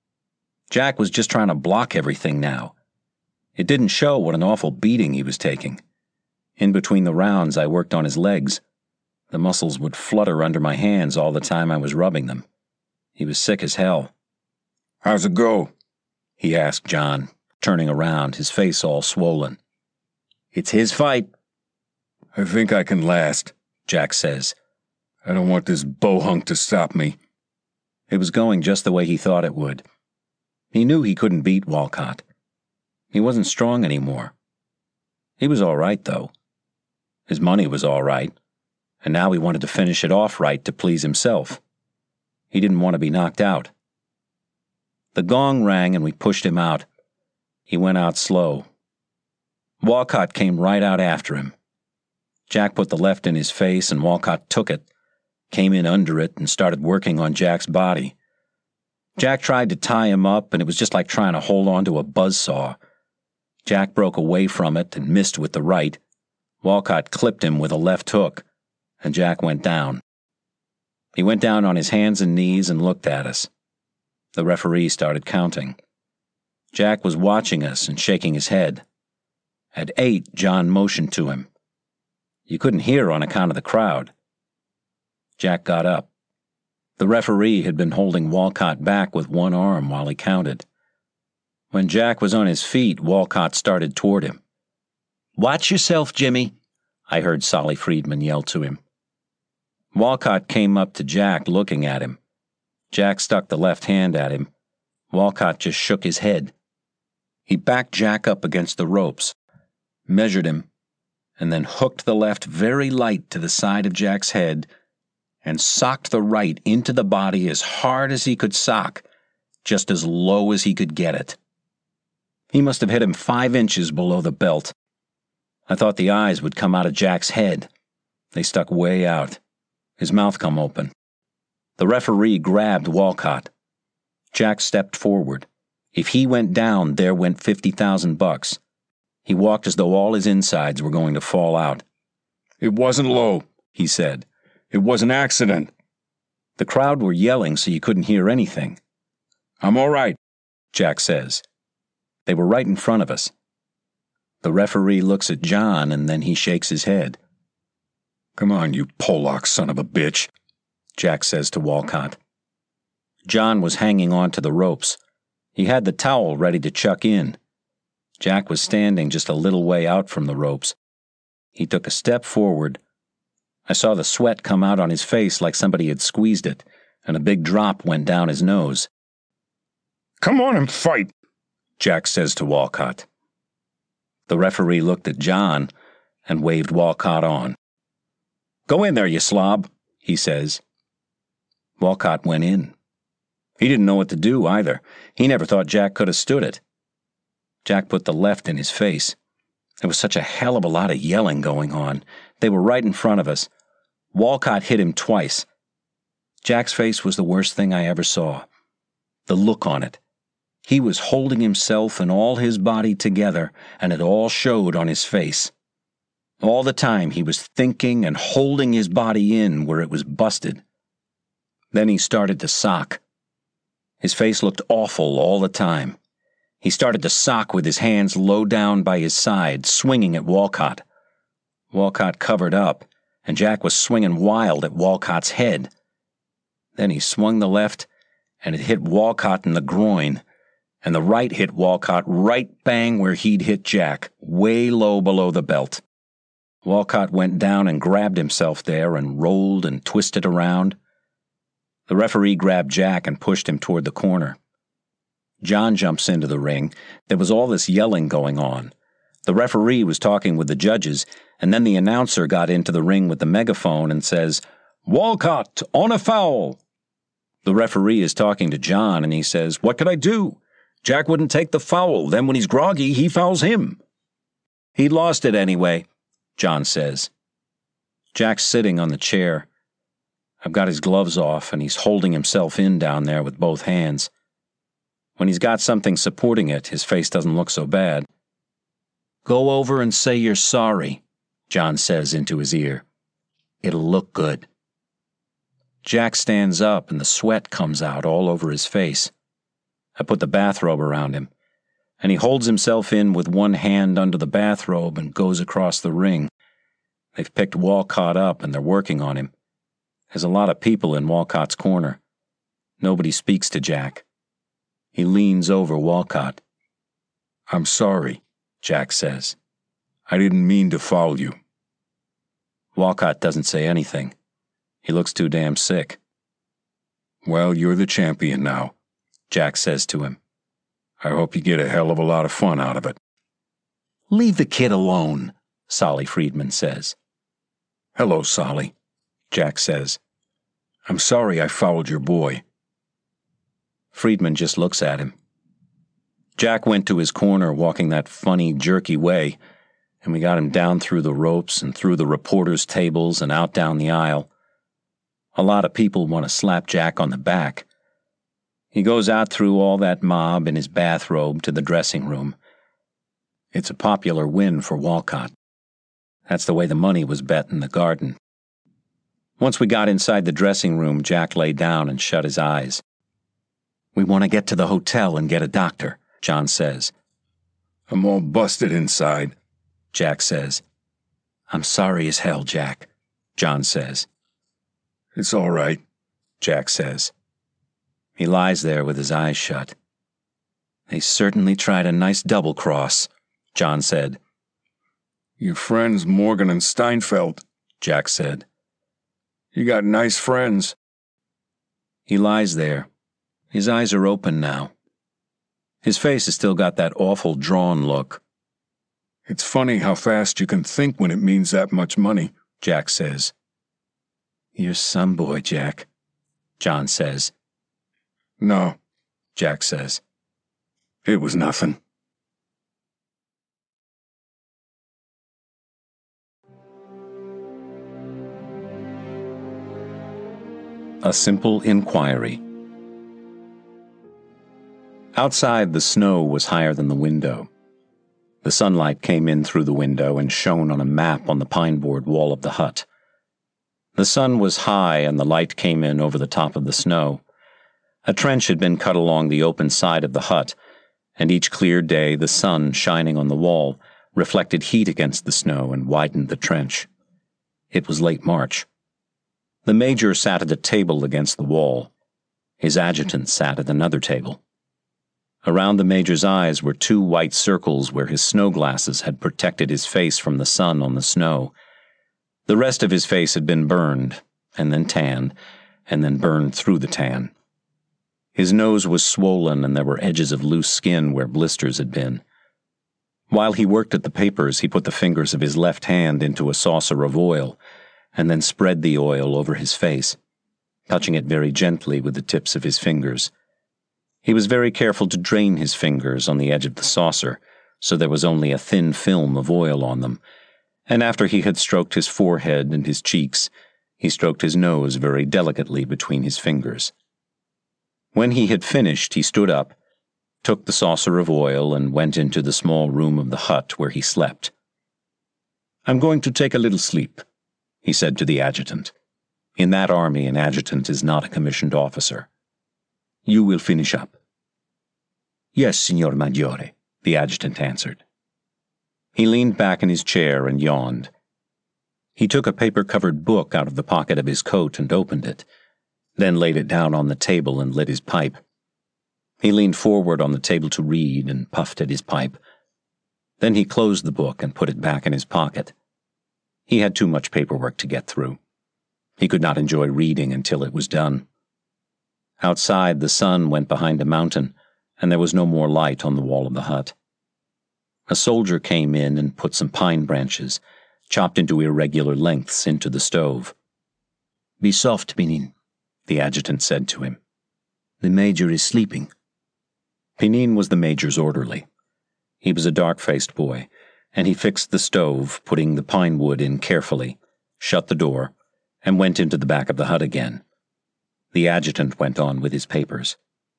Jack was just trying to block everything now. It didn't show what an awful beating he was taking. In between the rounds, I worked on his legs. The muscles would flutter under my hands all the time I was rubbing them. He was sick as hell. "How's it go?" he asked John, turning around, his face all swollen. "It's his fight." "I think I can last," Jack says. "I don't want this bohunk to stop me." It was going just the way he thought it would. He knew he couldn't beat Walcott. He wasn't strong anymore. He was all right, though. His money was all right, and now he wanted to finish it off right to please himself. He didn't want to be knocked out. The gong rang and we pushed him out. He went out slow. Walcott came right out after him. Jack put the left in his face and Walcott took it, came in under it, and started working on Jack's body. Jack tried to tie him up, and it was just like trying to hold on to a buzzsaw. Jack broke away from it and missed with the right. Walcott clipped him with a left hook, and Jack went down. He went down on his hands and knees and looked at us. The referee started counting. Jack was watching us and shaking his head. At eight, John motioned to him. You couldn't hear on account of the crowd. Jack got up. The referee had been holding Walcott back with one arm while he counted. When Jack was on his feet, Walcott started toward him. "Watch yourself, Jimmy," I heard Solly Friedman yell to him. Walcott came up to Jack, looking at him. Jack stuck the left hand at him. Walcott just shook his head. He backed Jack up against the ropes, measured him, and then hooked the left very light to the side of Jack's head and socked the right into the body as hard as he could sock, just as low as he could get it. He must have hit him five inches below the belt. I thought the eyes would come out of Jack's head. They stuck way out. His mouth come open. The referee grabbed Walcott. Jack stepped forward. If he went down, there went fifty thousand bucks. He walked as though all his insides were going to fall out. "It wasn't low," he said. "It was an accident." The crowd were yelling so you couldn't hear anything. "I'm all right," Jack says. They were right in front of us. The referee looks at John and then he shakes his head. "Come on, you Pollock son of a bitch," Jack says to Walcott. John was hanging on to the ropes. He had the towel ready to chuck in. Jack was standing just a little way out from the ropes. He took a step forward. I saw the sweat come out on his face like somebody had squeezed it, and a big drop went down his nose. "Come on and fight," Jack says to Walcott. The referee looked at John and waved Walcott on. "Go in there, you slob," he says. Walcott went in. He didn't know what to do either. He never thought Jack could have stood it. Jack put the left in his face. There was such a hell of a lot of yelling going on. They were right in front of us. Walcott hit him twice. Jack's face was the worst thing I ever saw. The look on it. He was holding himself and all his body together, and it all showed on his face. All the time he was thinking and holding his body in where it was busted. Then he started to sock. His face looked awful all the time. He started to sock with his hands low down by his side, swinging at Walcott. Walcott covered up, and Jack was swinging wild at Walcott's head. Then he swung the left, and it hit Walcott in the groin, and the right hit Walcott right bang where he'd hit Jack, way low below the belt. Walcott went down and grabbed himself there and rolled and twisted around. The referee grabbed Jack and pushed him toward the corner. John jumps into the ring. There was all this yelling going on. The referee was talking with the judges, and then the announcer got into the ring with the megaphone and says, "Walcott, on a foul!" The referee is talking to John, and he says, "What could I do? Jack wouldn't take the foul. Then when he's groggy, he fouls him." "He lost it anyway," John says. Jack's sitting on the chair. I've got his gloves off, and he's holding himself in down there with both hands. When he's got something supporting it, his face doesn't look so bad. "Go over and say you're sorry," John says into his ear. "It'll look good." Jack stands up, and the sweat comes out all over his face. I put the bathrobe around him, and he holds himself in with one hand under the bathrobe and goes across the ring. They've picked Walcott up, and they're working on him. There's a lot of people in Walcott's corner. Nobody speaks to Jack. He leans over Walcott. "I'm sorry," Jack says. "I didn't mean to foul you." Walcott doesn't say anything. He looks too damn sick. "Well, you're the champion now," Jack says to him. "I hope you get a hell of a lot of fun out of it." "Leave the kid alone," Solly Friedman says. "Hello, Solly," Jack says. "I'm sorry I fouled your boy." Friedman just looks at him. Jack went to his corner walking that funny, jerky way, and we got him down through the ropes and through the reporters' tables and out down the aisle. A lot of people want to slap Jack on the back. He goes out through all that mob in his bathrobe to the dressing room. It's a popular win for Walcott. That's the way the money was bet in the garden. Once we got inside the dressing room, Jack lay down and shut his eyes. "We want to get to the hotel and get a doctor," John says. "I'm all busted inside," Jack says. "I'm sorry as hell, Jack," John says. "It's all right," Jack says. He lies there with his eyes shut. "They certainly tried a nice double cross," John said. "Your friends Morgan and Steinfeld," Jack said. "You got nice friends." He lies there. His eyes are open now. His face has still got that awful drawn look. "It's funny how fast you can think when it means that much money," Jack says. "You're some boy, Jack," John says. "No," Jack says. "It was nothing." A Simple Inquiry. Outside, the snow was higher than the window. The sunlight came in through the window and shone on a map on the pine-board wall of the hut. The sun was high and the light came in over the top of the snow. A trench had been cut along the open side of the hut, and each clear day the sun, shining on the wall, reflected heat against the snow and widened the trench. It was late March. The major sat at a table against the wall. His adjutant sat at another table. Around the major's eyes were two white circles where his snow glasses had protected his face from the sun on the snow. The rest of his face had been burned, and then tanned, and then burned through the tan. His nose was swollen, and there were edges of loose skin where blisters had been. While he worked at the papers, he put the fingers of his left hand into a saucer of oil, and then spread the oil over his face, touching it very gently with the tips of his fingers. He was very careful to drain his fingers on the edge of the saucer, so there was only a thin film of oil on them, and after he had stroked his forehead and his cheeks, he stroked his nose very delicately between his fingers. When he had finished, he stood up, took the saucer of oil, and went into the small room of the hut where he slept. "I'm going to take a little sleep," he said to the adjutant. In that army, an adjutant is not a commissioned officer. "You will finish up." "Yes, Signor Maggiore," the adjutant answered. He leaned back in his chair and yawned. He took a paper-covered book out of the pocket of his coat and opened it, then laid it down on the table and lit his pipe. He leaned forward on the table to read and puffed at his pipe. Then he closed the book and put it back in his pocket. He had too much paperwork to get through. He could not enjoy reading until it was done. Outside, the sun went behind a mountain, and there was no more light on the wall of the hut. A soldier came in and put some pine branches, chopped into irregular lengths, into the stove. "Be soft, Pinin," the adjutant said to him. "The major is sleeping." Pinin was the major's orderly. He was a dark-faced boy, and he fixed the stove, putting the pine wood in carefully, shut the door, and went into the back of the hut again. The adjutant went on with his papers.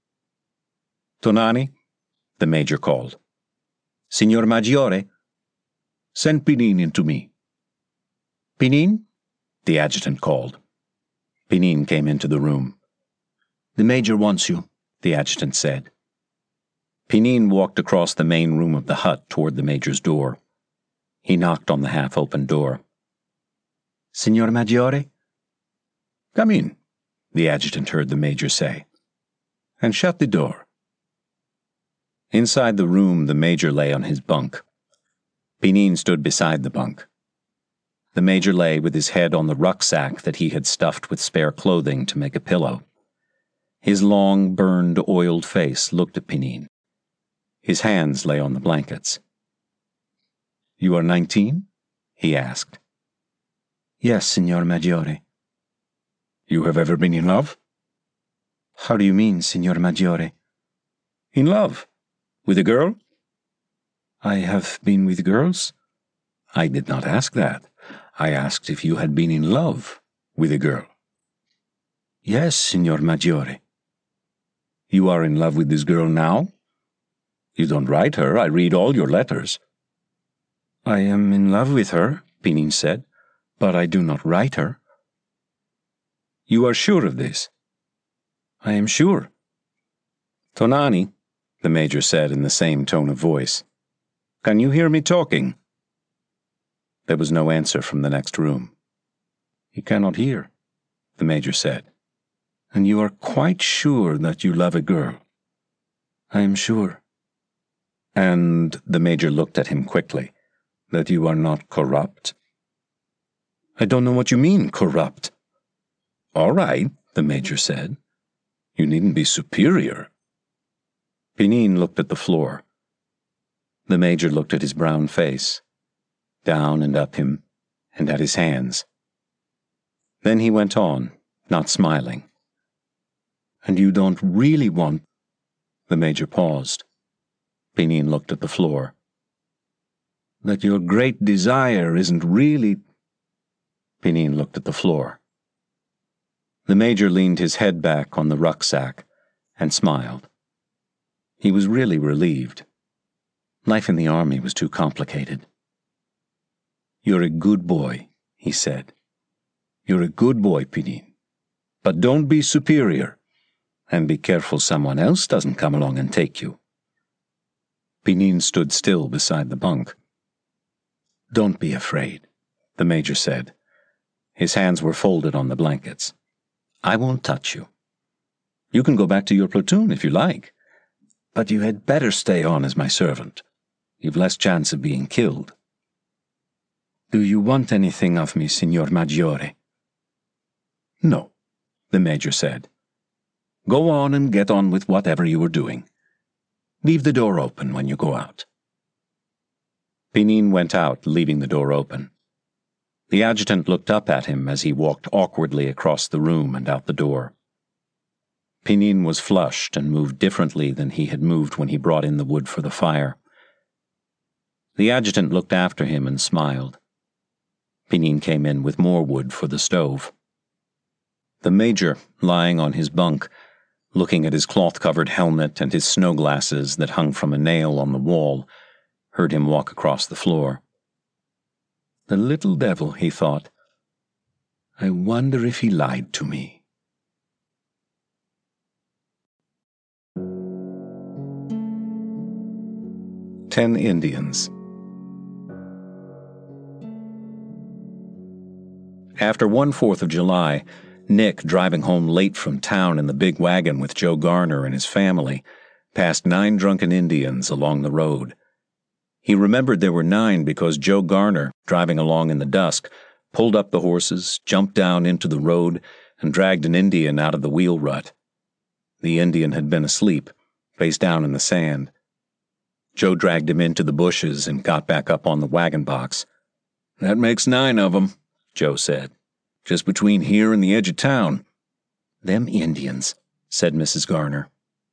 "Tonani," the major called. "Signor Maggiore?" "Send Pinin in to me." "Pinin?" the adjutant called. Pinin came into the room. "The major wants you," the adjutant said. Pinin walked across the main room of the hut toward the major's door. He knocked on the half-open door. "Signor Maggiore?" "Come in," the adjutant heard the major say, "and shut the door." Inside the room, the major lay on his bunk. Pinin stood beside the bunk. The major lay with his head on the rucksack that he had stuffed with spare clothing to make a pillow. His long, burned, oiled face looked at Pinin. His hands lay on the blankets. "You are nineteen?" he asked. "Yes, Signor Maggiore." "You have ever been in love?" "How do you mean, Signor Maggiore?" "In love? With a girl?" "I have been with girls?" "I did not ask that. I asked if you had been in love with a girl." "Yes, Signor Maggiore." "You are in love with this girl now? You don't write her. I read all your letters." "I am in love with her," Pinin said, "but I do not write her." "You are sure of this?" "I am sure." "Tonani," the major said in the same tone of voice, "can you hear me talking?" There was no answer from the next room. "He cannot hear," the major said. "And you are quite sure that you love a girl?" "I am sure." "And," the major looked at him quickly, "that you are not corrupt?" "I don't know what you mean, corrupt." "All right," the major said. "You needn't be superior." Pinin looked at the floor. The major looked at his brown face, down and up him, and at his hands. Then he went on, not smiling. "And you don't really want—" The major paused. Pinin looked at the floor. "That your great desire isn't really—" Pinin looked at the floor. The major leaned his head back on the rucksack and smiled. He was really relieved. Life in the army was too complicated. "You're a good boy," he said. "You're a good boy, Pinin. But don't be superior, and be careful someone else doesn't come along and take you." Pinin stood still beside the bunk. "Don't be afraid," the major said. His hands were folded on the blankets. "I won't touch you. You can go back to your platoon if you like, but you had better stay on as my servant. You've less chance of being killed." "Do you want anything of me, Signor Maggiore?" "No," the major said. "Go on and get on with whatever you were doing. Leave the door open when you go out." Pinin went out, leaving the door open. The adjutant looked up at him as he walked awkwardly across the room and out the door. Pinin was flushed and moved differently than he had moved when he brought in the wood for the fire. The adjutant looked after him and smiled. Pinin came in with more wood for the stove. The major, lying on his bunk, looking at his cloth-covered helmet and his snow glasses that hung from a nail on the wall, heard him walk across the floor. "The little devil," he thought. "I wonder if he lied to me." Ten Indians. After one Fourth of July, Nick, driving home late from town in the big wagon with Joe Garner and his family, passed nine drunken Indians along the road. He remembered there were nine because Joe Garner, driving along in the dusk, pulled up the horses, jumped down into the road, and dragged an Indian out of the wheel rut. The Indian had been asleep, face down in the sand. Joe dragged him into the bushes and got back up on the wagon box. "That makes nine of 'em," Joe said. "Just between here and the edge of town." "Them Indians," said Missus Garner.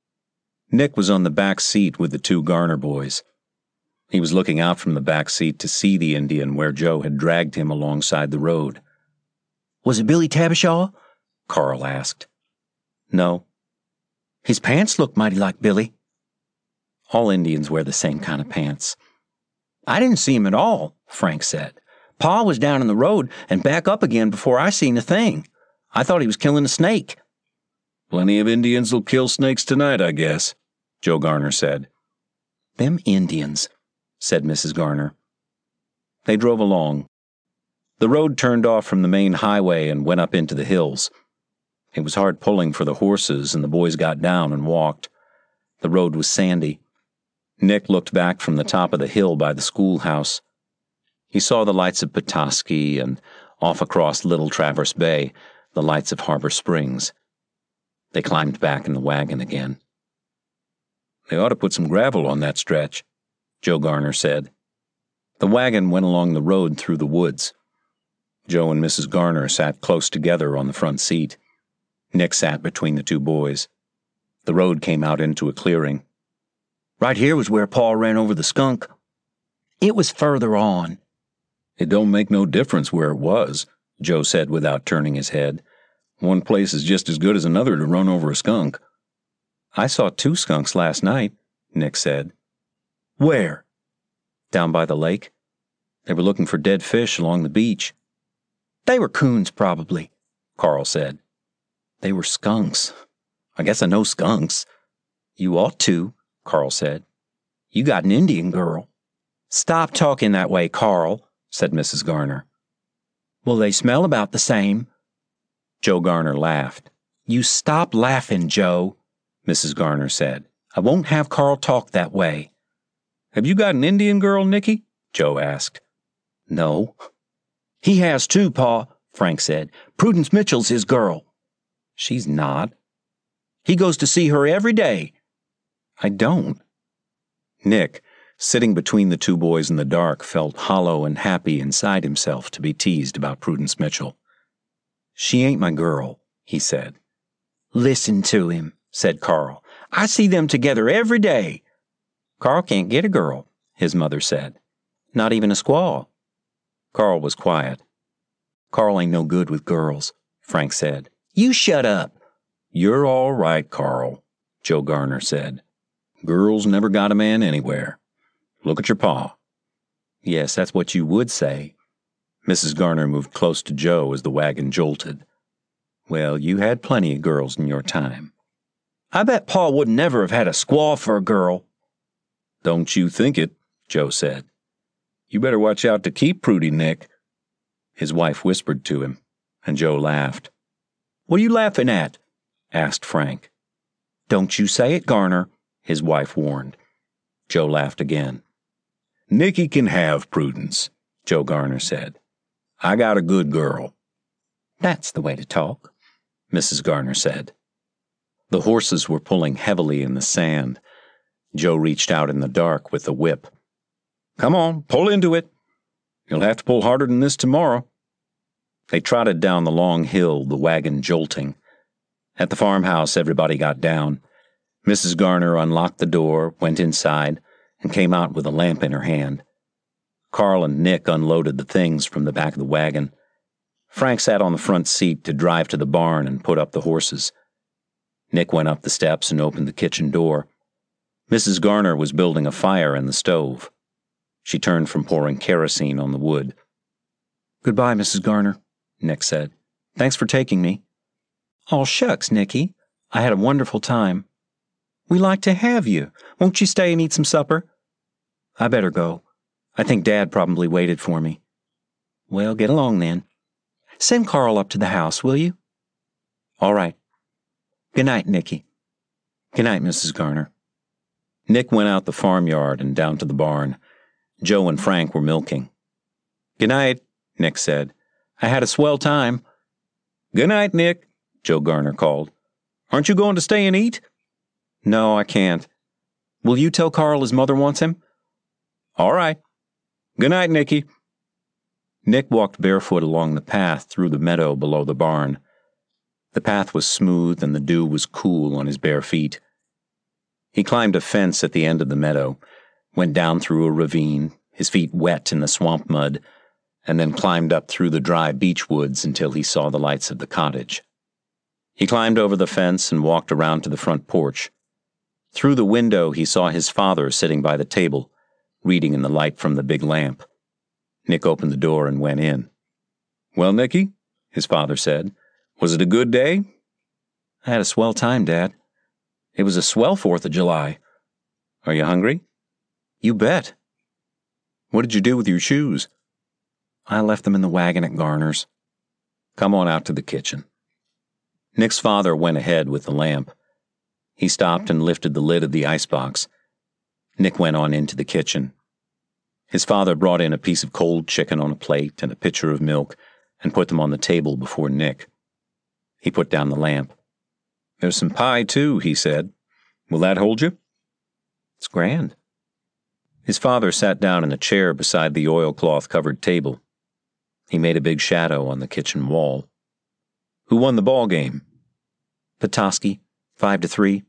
Nick was on the back seat with the two Garner boys. He was looking out from the back seat to see the Indian where Joe had dragged him alongside the road. "Was it Billy Tabashaw?" Carl asked. "No." "His pants looked mighty like Billy." "All Indians wear the same kind of pants." "I didn't see him at all," Frank said. "Pa was down in the road and back up again before I seen a thing. I thought he was killing a snake." "Plenty of Indians will kill snakes tonight, I guess," Joe Garner said. "Them Indians," said Missus Garner. They drove along. The road turned off from the main highway and went up into the hills. It was hard pulling for the horses, and the boys got down and walked. The road was sandy. Nick looked back from the top of the hill by the schoolhouse. He saw the lights of Petoskey and, off across Little Traverse Bay, the lights of Harbor Springs. They climbed back in the wagon again. "They ought to put some gravel on that stretch," Joe Garner said. The wagon went along the road through the woods. Joe and Missus Garner sat close together on the front seat. Nick sat between the two boys. The road came out into a clearing. "Right here was where Pa ran over the skunk." "It was further on." "It don't make no difference where it was," Joe said without turning his head. "One place is just as good as another to run over a skunk." "I saw two skunks last night," Nick said. "Where?" "Down by the lake. They were looking for dead fish along the beach." "They were coons, probably," Carl said. "They were skunks. I guess I know skunks." "You ought to," Carl said. "You got an Indian girl." "Stop talking that way, Carl," said Missus Garner. "Well, they smell about the same." Joe Garner laughed. "You stop laughing, Joe," Missus Garner said. "I won't have Carl talk that way." "Have you got an Indian girl, Nicky?" Joe asked. "No." "He has too, Pa," Frank said. "Prudence Mitchell's his girl." "She's not." "He goes to see her every day." "I don't." Nick, sitting between the two boys in the dark, felt hollow and happy inside himself to be teased about Prudence Mitchell. "She ain't my girl," he said. "Listen to him," said Carl. "I see them together every day." "Carl can't get a girl," his mother said. "Not even a squaw." Carl was quiet. "Carl ain't no good with girls," Frank said. "You shut up." "You're all right, Carl," Joe Garner said. "Girls never got a man anywhere. Look at your pa." "Yes, that's what you would say." Missus Garner moved close to Joe as the wagon jolted. "Well, you had plenty of girls in your time." "I bet Pa would never have had a squaw for a girl." "Don't you think it," Joe said. "You better watch out to keep Prudy, Nick." His wife whispered to him, and Joe laughed. "What are you laughing at?" asked Frank. "Don't you say it, Garner," his wife warned. Joe laughed again. "Nicky can have Prudence," Joe Garner said. I got a good girl. That's the way to talk, Missus Garner said. The horses were pulling heavily in the sand. Joe reached out in the dark with the whip. Come on, pull into it. You'll have to pull harder than this tomorrow. They trotted down the long hill, the wagon jolting. At the farmhouse, everybody got down. Missus Garner unlocked the door, went inside, and came out with a lamp in her hand. Carl and Nick unloaded the things from the back of the wagon. Frank sat on the front seat to drive to the barn and put up the horses. Nick went up the steps and opened the kitchen door. Missus Garner was building a fire in the stove. She turned from pouring kerosene on the wood. Goodbye, Missus Garner, Nick said. Thanks for taking me. Oh, shucks, Nicky. I had a wonderful time. We like to have you. Won't you stay and eat some supper? I better go. I think Dad probably waited for me. Well, get along then. Send Carl up to the house, will you? All right. Good night, Nicky. Good night, Missus Garner. Nick went out the farmyard and down to the barn. Joe and Frank were milking. Good night, Nick said. I had a swell time. Good night, Nick, Joe Garner called. Aren't you going to stay and eat? No, I can't. Will you tell Carl his mother wants him? All right. Good night, Nicky. Nick walked barefoot along the path through the meadow below the barn. The path was smooth and the dew was cool on his bare feet. He climbed a fence at the end of the meadow, went down through a ravine, his feet wet in the swamp mud, and then climbed up through the dry beech woods until he saw the lights of the cottage. He climbed over the fence and walked around to the front porch. Through the window he saw his father sitting by the table, reading in the light from the big lamp. Nick opened the door and went in. Well, Nicky, his father said, was it a good day? I had a swell time, Dad. It was a swell Fourth of July. Are you hungry? You bet. What did you do with your shoes? I left them in the wagon at Garner's. Come on out to the kitchen. Nick's father went ahead with the lamp. He stopped and lifted the lid of the icebox. Nick went on into the kitchen. His father brought in a piece of cold chicken on a plate and a pitcher of milk and put them on the table before Nick. He put down the lamp. There's some pie, too, he said. Will that hold you? It's grand. His father sat down in a chair beside the oilcloth-covered table. He made a big shadow on the kitchen wall. Who won the ball game? Petoskey, five to three.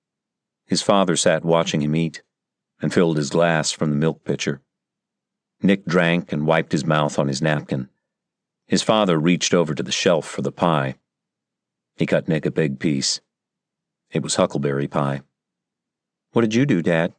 His father sat watching him eat and filled his glass from the milk pitcher. Nick drank and wiped his mouth on his napkin. His father reached over to the shelf for the pie. He cut Nick a big piece. It was huckleberry pie. What did you do, Dad?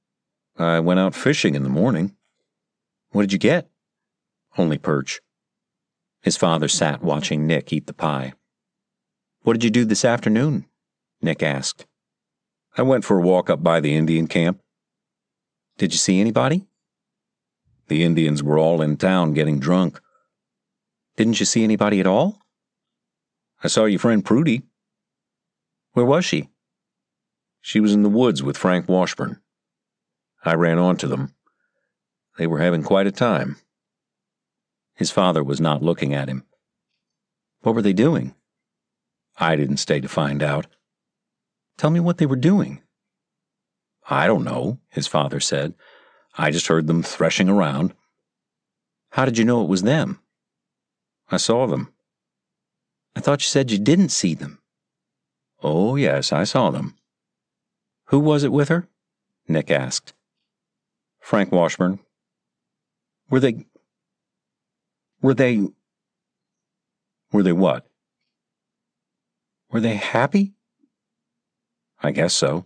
I went out fishing in the morning. What did you get? Only perch. His father sat watching Nick eat the pie. What did you do this afternoon? Nick asked. I went for a walk up by the Indian camp. Did you see anybody? The Indians were all in town getting drunk. Didn't you see anybody at all? I saw your friend Prudy. Where was she? She was in the woods with Frank Washburn. I ran onto them. They were having quite a time. His father was not looking at him. What were they doing? I didn't stay to find out. Tell me what they were doing. I don't know, his father said. I just heard them threshing around. How did you know it was them? I saw them. I thought you said you didn't see them. Oh, yes, I saw them. Who was it with her? Nick asked. Frank Washburn. Were they... Were they... Were they what? Were they happy? I guess so.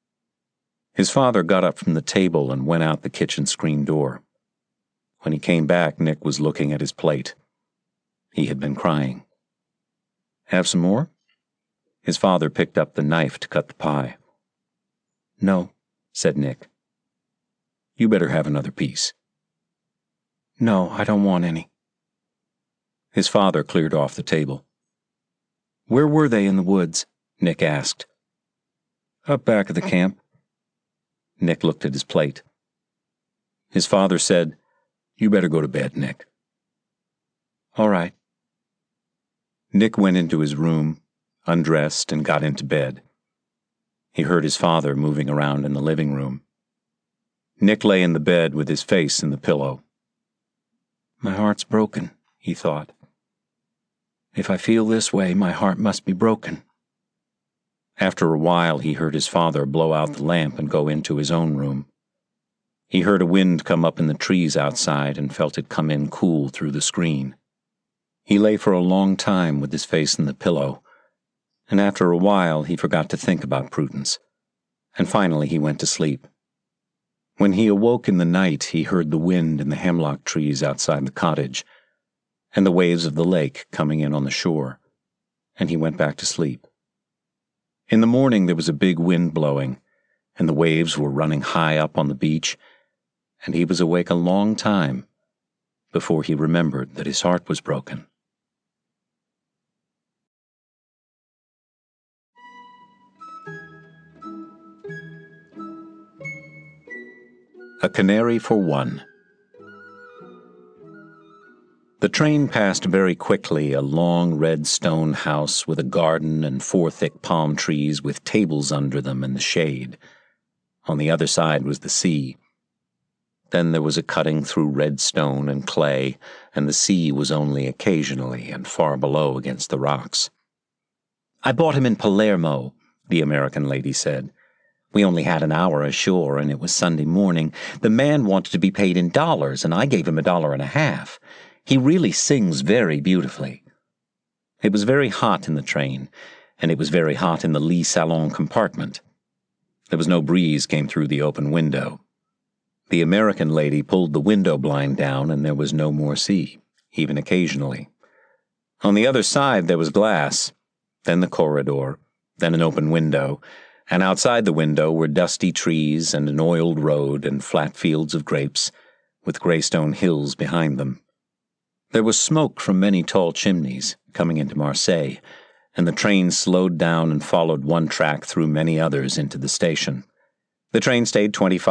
His father got up from the table and went out the kitchen screen door. When he came back, Nick was looking at his plate. He had been crying. Have some more? His father picked up the knife to cut the pie. No, said Nick. You better have another piece. No, I don't want any. His father cleared off the table. Where were they in the woods? Nick asked. Up back of the camp. Nick looked at his plate. His father said, You better go to bed, Nick. All right. Nick went into his room, undressed, and got into bed. He heard his father moving around in the living room. Nick lay in the bed with his face in the pillow. My heart's broken, he thought. If I feel this way, my heart must be broken. After a while, he heard his father blow out the lamp and go into his own room. He heard a wind come up in the trees outside and felt it come in cool through the screen. He lay for a long time with his face in the pillow, and after a while he forgot to think about Prudence, and finally he went to sleep. When he awoke in the night, he heard the wind in the hemlock trees outside the cottage, and the waves of the lake coming in on the shore, and he went back to sleep. In the morning there was a big wind blowing, and the waves were running high up on the beach, and he was awake a long time before he remembered that his heart was broken. A Canary for One. The train passed very quickly a long red stone house with a garden and four thick palm trees with tables under them in the shade. On the other side was the sea. Then there was a cutting through red stone and clay, and the sea was only occasionally and far below against the rocks. I bought him in Palermo, the American lady said. We only had an hour ashore, and it was Sunday morning. The man wanted to be paid in dollars, and I gave him a dollar and a half. He really sings very beautifully. It was very hot in the train, and it was very hot in the lee salon compartment. There was no breeze came through the open window. The American lady pulled the window blind down, and there was no more sea, even occasionally. On the other side there was glass, then the corridor, then an open window, and outside the window were dusty trees and an oiled road and flat fields of grapes, with Greystone hills behind them. There was smoke from many tall chimneys coming into Marseille, and the train slowed down and followed one track through many others into the station. The train stayed twenty-five